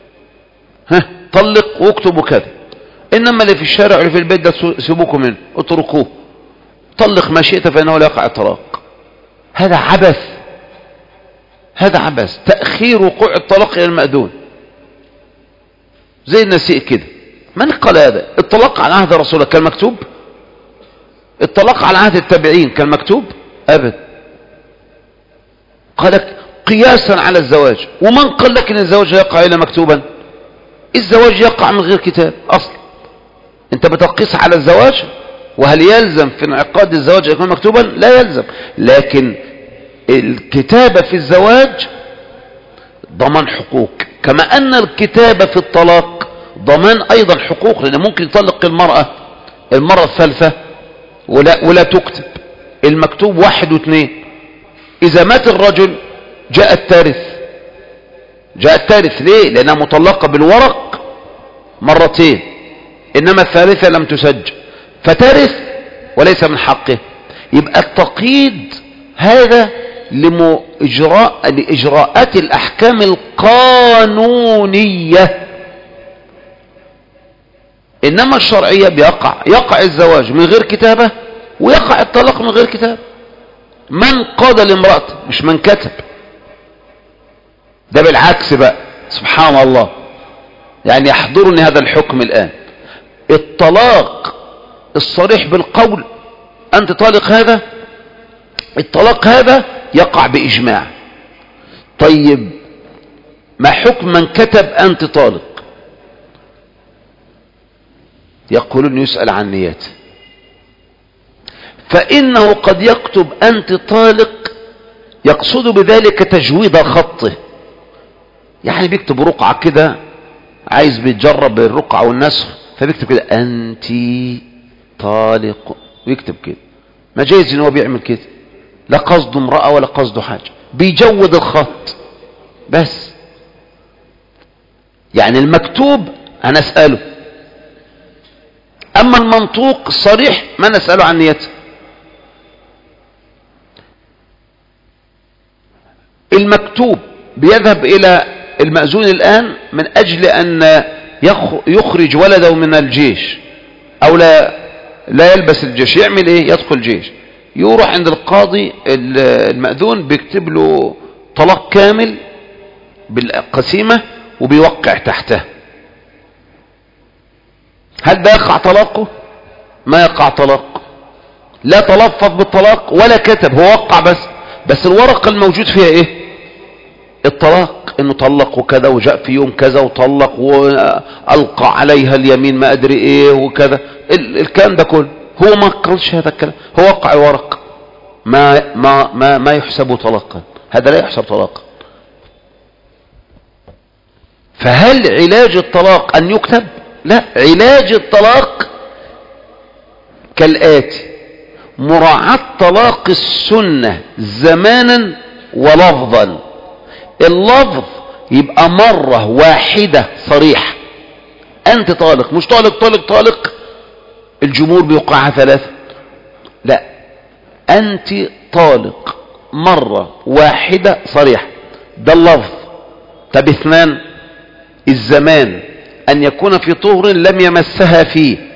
طلق واكتب وكذا. إنما اللي في الشارع واللي في البيت ده سيبوكم منه، اتركوه، طلق ما شئت فإنه لا يقع الطلاق. هذا عبث، تأخير وقوع الطلاق إلى المأذون زي النسيء كده. من قال هذا؟ الطلاق على عهد رسول الله كان مكتوب؟ الطلاق على عهد التابعين كان مكتوب؟ أبدا. قال لك قياسا على الزواج. ومن قال لك ان الزواج يقع الا مكتوبا؟ الزواج يقع من غير كتاب اصلا. انت بتقيس على الزواج، وهل يلزم في انعقاد الزواج يكون مكتوبا؟ لا يلزم. لكن الكتابة في الزواج ضمان حقوق، كما ان الكتابة في الطلاق ضمان ايضا حقوق، لان ممكن يطلق المرة الثالثة ولا تكتب، المكتوب 1 و2. اذا مات الرجل جاء التارث. ليه؟ لانها مطلقة بالورق 2 انما الثالثة لم تسجل فترث وليس من حقه. يبقى التقييد هذا لإجراءات الأحكام القانونية، إنما الشرعية يقع الزواج من غير كتابة ويقع الطلاق من غير كتابة. من قاد لامرأته مش من كتب. ده بالعكس بقى، سبحان الله. يعني يحضرني هذا الحكم الآن، الطلاق الصريح بالقول أنت طالق، هذا الطلاق هذا يقع بإجماع. طيب ما حكم من كتب أنت طالق؟ يقولون يسأل عن نيته، فإنه قد يكتب أنت طالق يقصد بذلك تجويد خطه، يعني بيكتب رقعة كده، عايز بيتجرب الرقعة والنسخ، فبيكتب كده أنت طالق ويكتب كده. ما جايز ان هو بيعمل كده، لا قصده امرأة ولا قصده حاجة، بيجود الخط بس. يعني المكتوب هنسأله، اما المنطوق الصريح ما نسأله عن نيته. المكتوب بيذهب الى المأذون الان من اجل ان يخرج ولده من الجيش، او لا يلبس الجيش، يعمل ايه؟ يدخل الجيش، يروح عند القاضي المأذون بيكتب له طلاق كامل بالقسيمة وبيوقع تحته. هل ده يقع طلاقه؟ ما يقع طلاق، لا تلفظ بالطلاق ولا كتب، هو وقع بس الورقة الموجود فيها ايه؟ الطلاق، انه طلق وكذا وجاء في يوم كذا وطلق والقى عليها اليمين ما ادري ايه وكذا، الكلام ده كله هو ما قالش هذا الكلام، هو وقع ورق، ما يحسب طلاقا، هذا لا يحسب طلاقا. فهل علاج الطلاق ان يكتب؟ لا، علاج الطلاق كالآتي: مراعاة طلاق السنة زمانا ولفظا. اللفظ يبقى مرة واحدة صريح، أنت طالق، مش طالق الجمهور بيوقعها ثلاثة، لا، أنت طالق مرة واحدة صريح، ده اللفظ. طب اثنان: الزمان، أن يكون في طهر لم يمسها فيه.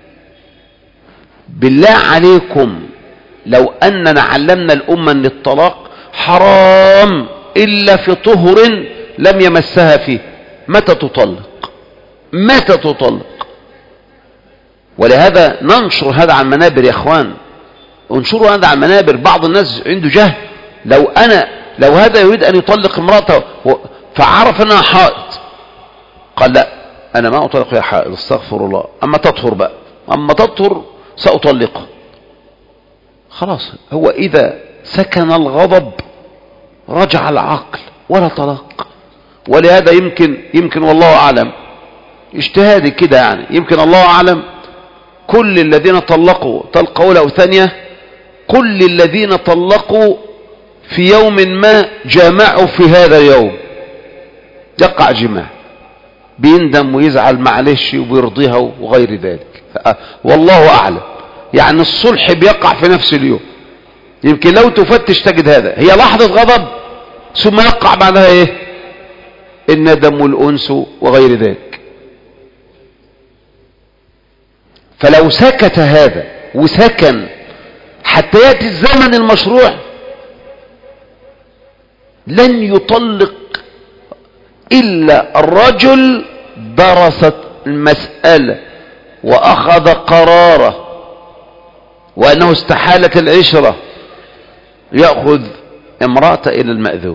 بالله عليكم لو أننا علمنا الأمة أن الطلاق حرام إلا في طهر لم يمسها فيه، متى تطلق؟ ولهذا ننشر هذا على المنابر يا اخوان، انشروا هذا على المنابر. بعض الناس عنده جهل، لو هذا يريد ان يطلق امرأته فعرف انها حائض، قال لا انا ما اطلق يا حائض، استغفر الله، اما تطهر ساطلقه. خلاص، هو اذا سكن الغضب رجع العقل ولا طلاق. ولهذا يمكن والله اعلم، اجتهادي كده يعني، يمكن الله اعلم، كل الذين طلقوا طلقة أولى أو ثانية، كل الذين طلقوا في يوم ما جامعوا في هذا اليوم، يقع جماع، بيندم ويزعل معلش وبيرضيها وغير ذلك، والله أعلم. يعني الصلح بيقع في نفس اليوم، يمكن لو تفتش تجد هذا، هي لحظة غضب ثم يقع بعدها ايه؟ الندم والأنس وغير ذلك. فلو سكت هذا وسكن حتى يأتي الزمن المشروع لن يطلق إلا الرجل درست المسألة وأخذ قراره وأنه استحالت العشرة، يأخذ امرأة إلى المأذون.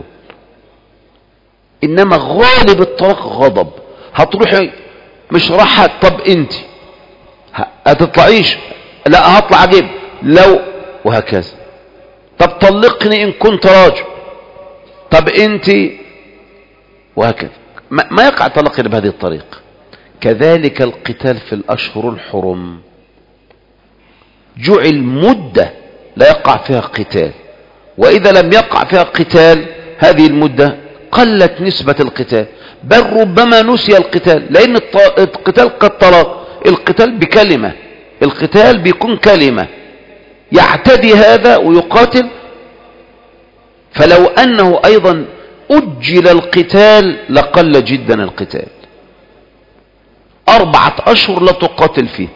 إنما غالب الطلاق غضب، هتروحي مش راحة، طب انت هتطلعيش، لا هطلع اجيب، لو وهكذا، طب طلقني ان كنت راجل، طب انت، وهكذا، ما يقع طلاق الا بهذه الطريقة. كذلك القتال في الاشهر الحرم جعل مدة لا يقع فيها قتال، واذا لم يقع فيها قتال هذه المدة قلت نسبة القتال، بل ربما نسي القتال، لان القتال كالطلاق، القتال بكلمة، القتال بيكون كلمة، يعتدي هذا ويقاتل. فلو أنه أيضا أجل القتال لقل جدا القتال، 4 أشهر لا تقاتل فيه.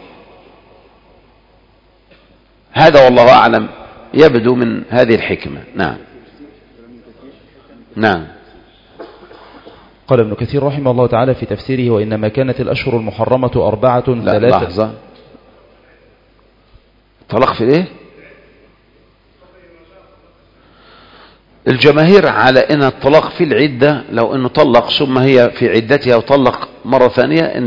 هذا والله أعلم يبدو من هذه الحكمة. نعم. قال ابن كثير رحمه الله تعالى في تفسيره: وإنما كانت الأشهر المحرمة 4 3. لحظة، طلاق في ايه؟ الجماهير على ان الطلاق في العدة لو انه طلق ثم هي في عدتها وطلق مرة ثانية انه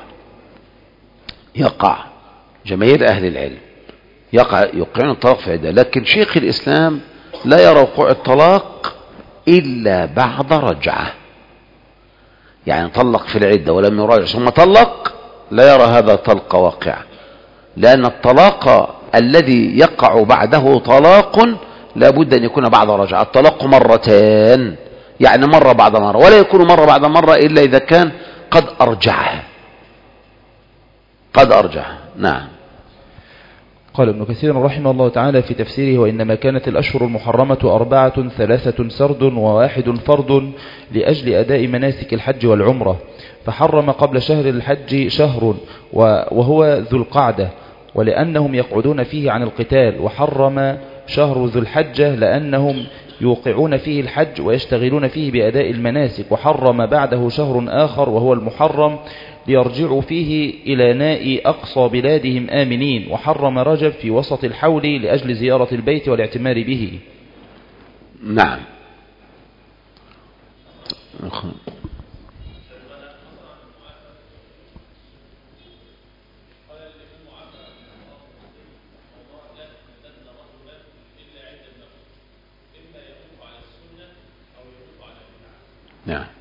يقع جماهير اهل العلم يوقعون الطلاق في عدة. لكن شيخ الاسلام لا يرى وقوع الطلاق الا بعد رجعة، يعني طلق في العدة ولم يراجع ثم طلق، لا يرى هذا طلق واقع، لان الطلاق الذي يقع بعده طلاق لا بد أن يكون بعد رجعة. الطلاق مرتان، يعني مرة بعد مرة، ولا يكون مرة بعد مرة إلا إذا كان قد أرجعها. نعم. قال ابن كثير رحمه الله تعالى في تفسيره: وإنما كانت الأشهر المحرمة 4 3 سرد و1 فرض لأجل أداء مناسك الحج والعمرة، فحرم قبل شهر الحج شهر وهو ذو القعدة ولأنهم يقعدون فيه عن القتال، وحرم شهر ذو الحجة لأنهم يوقعون فيه الحج ويشتغلون فيه بأداء المناسك، وحرم بعده شهر آخر وهو المحرم ليرجعوا فيه إلى ناء أقصى بلادهم آمنين، وحرم رجب في وسط الحول لأجل زيارة البيت والاعتمار به. نعم. نعم.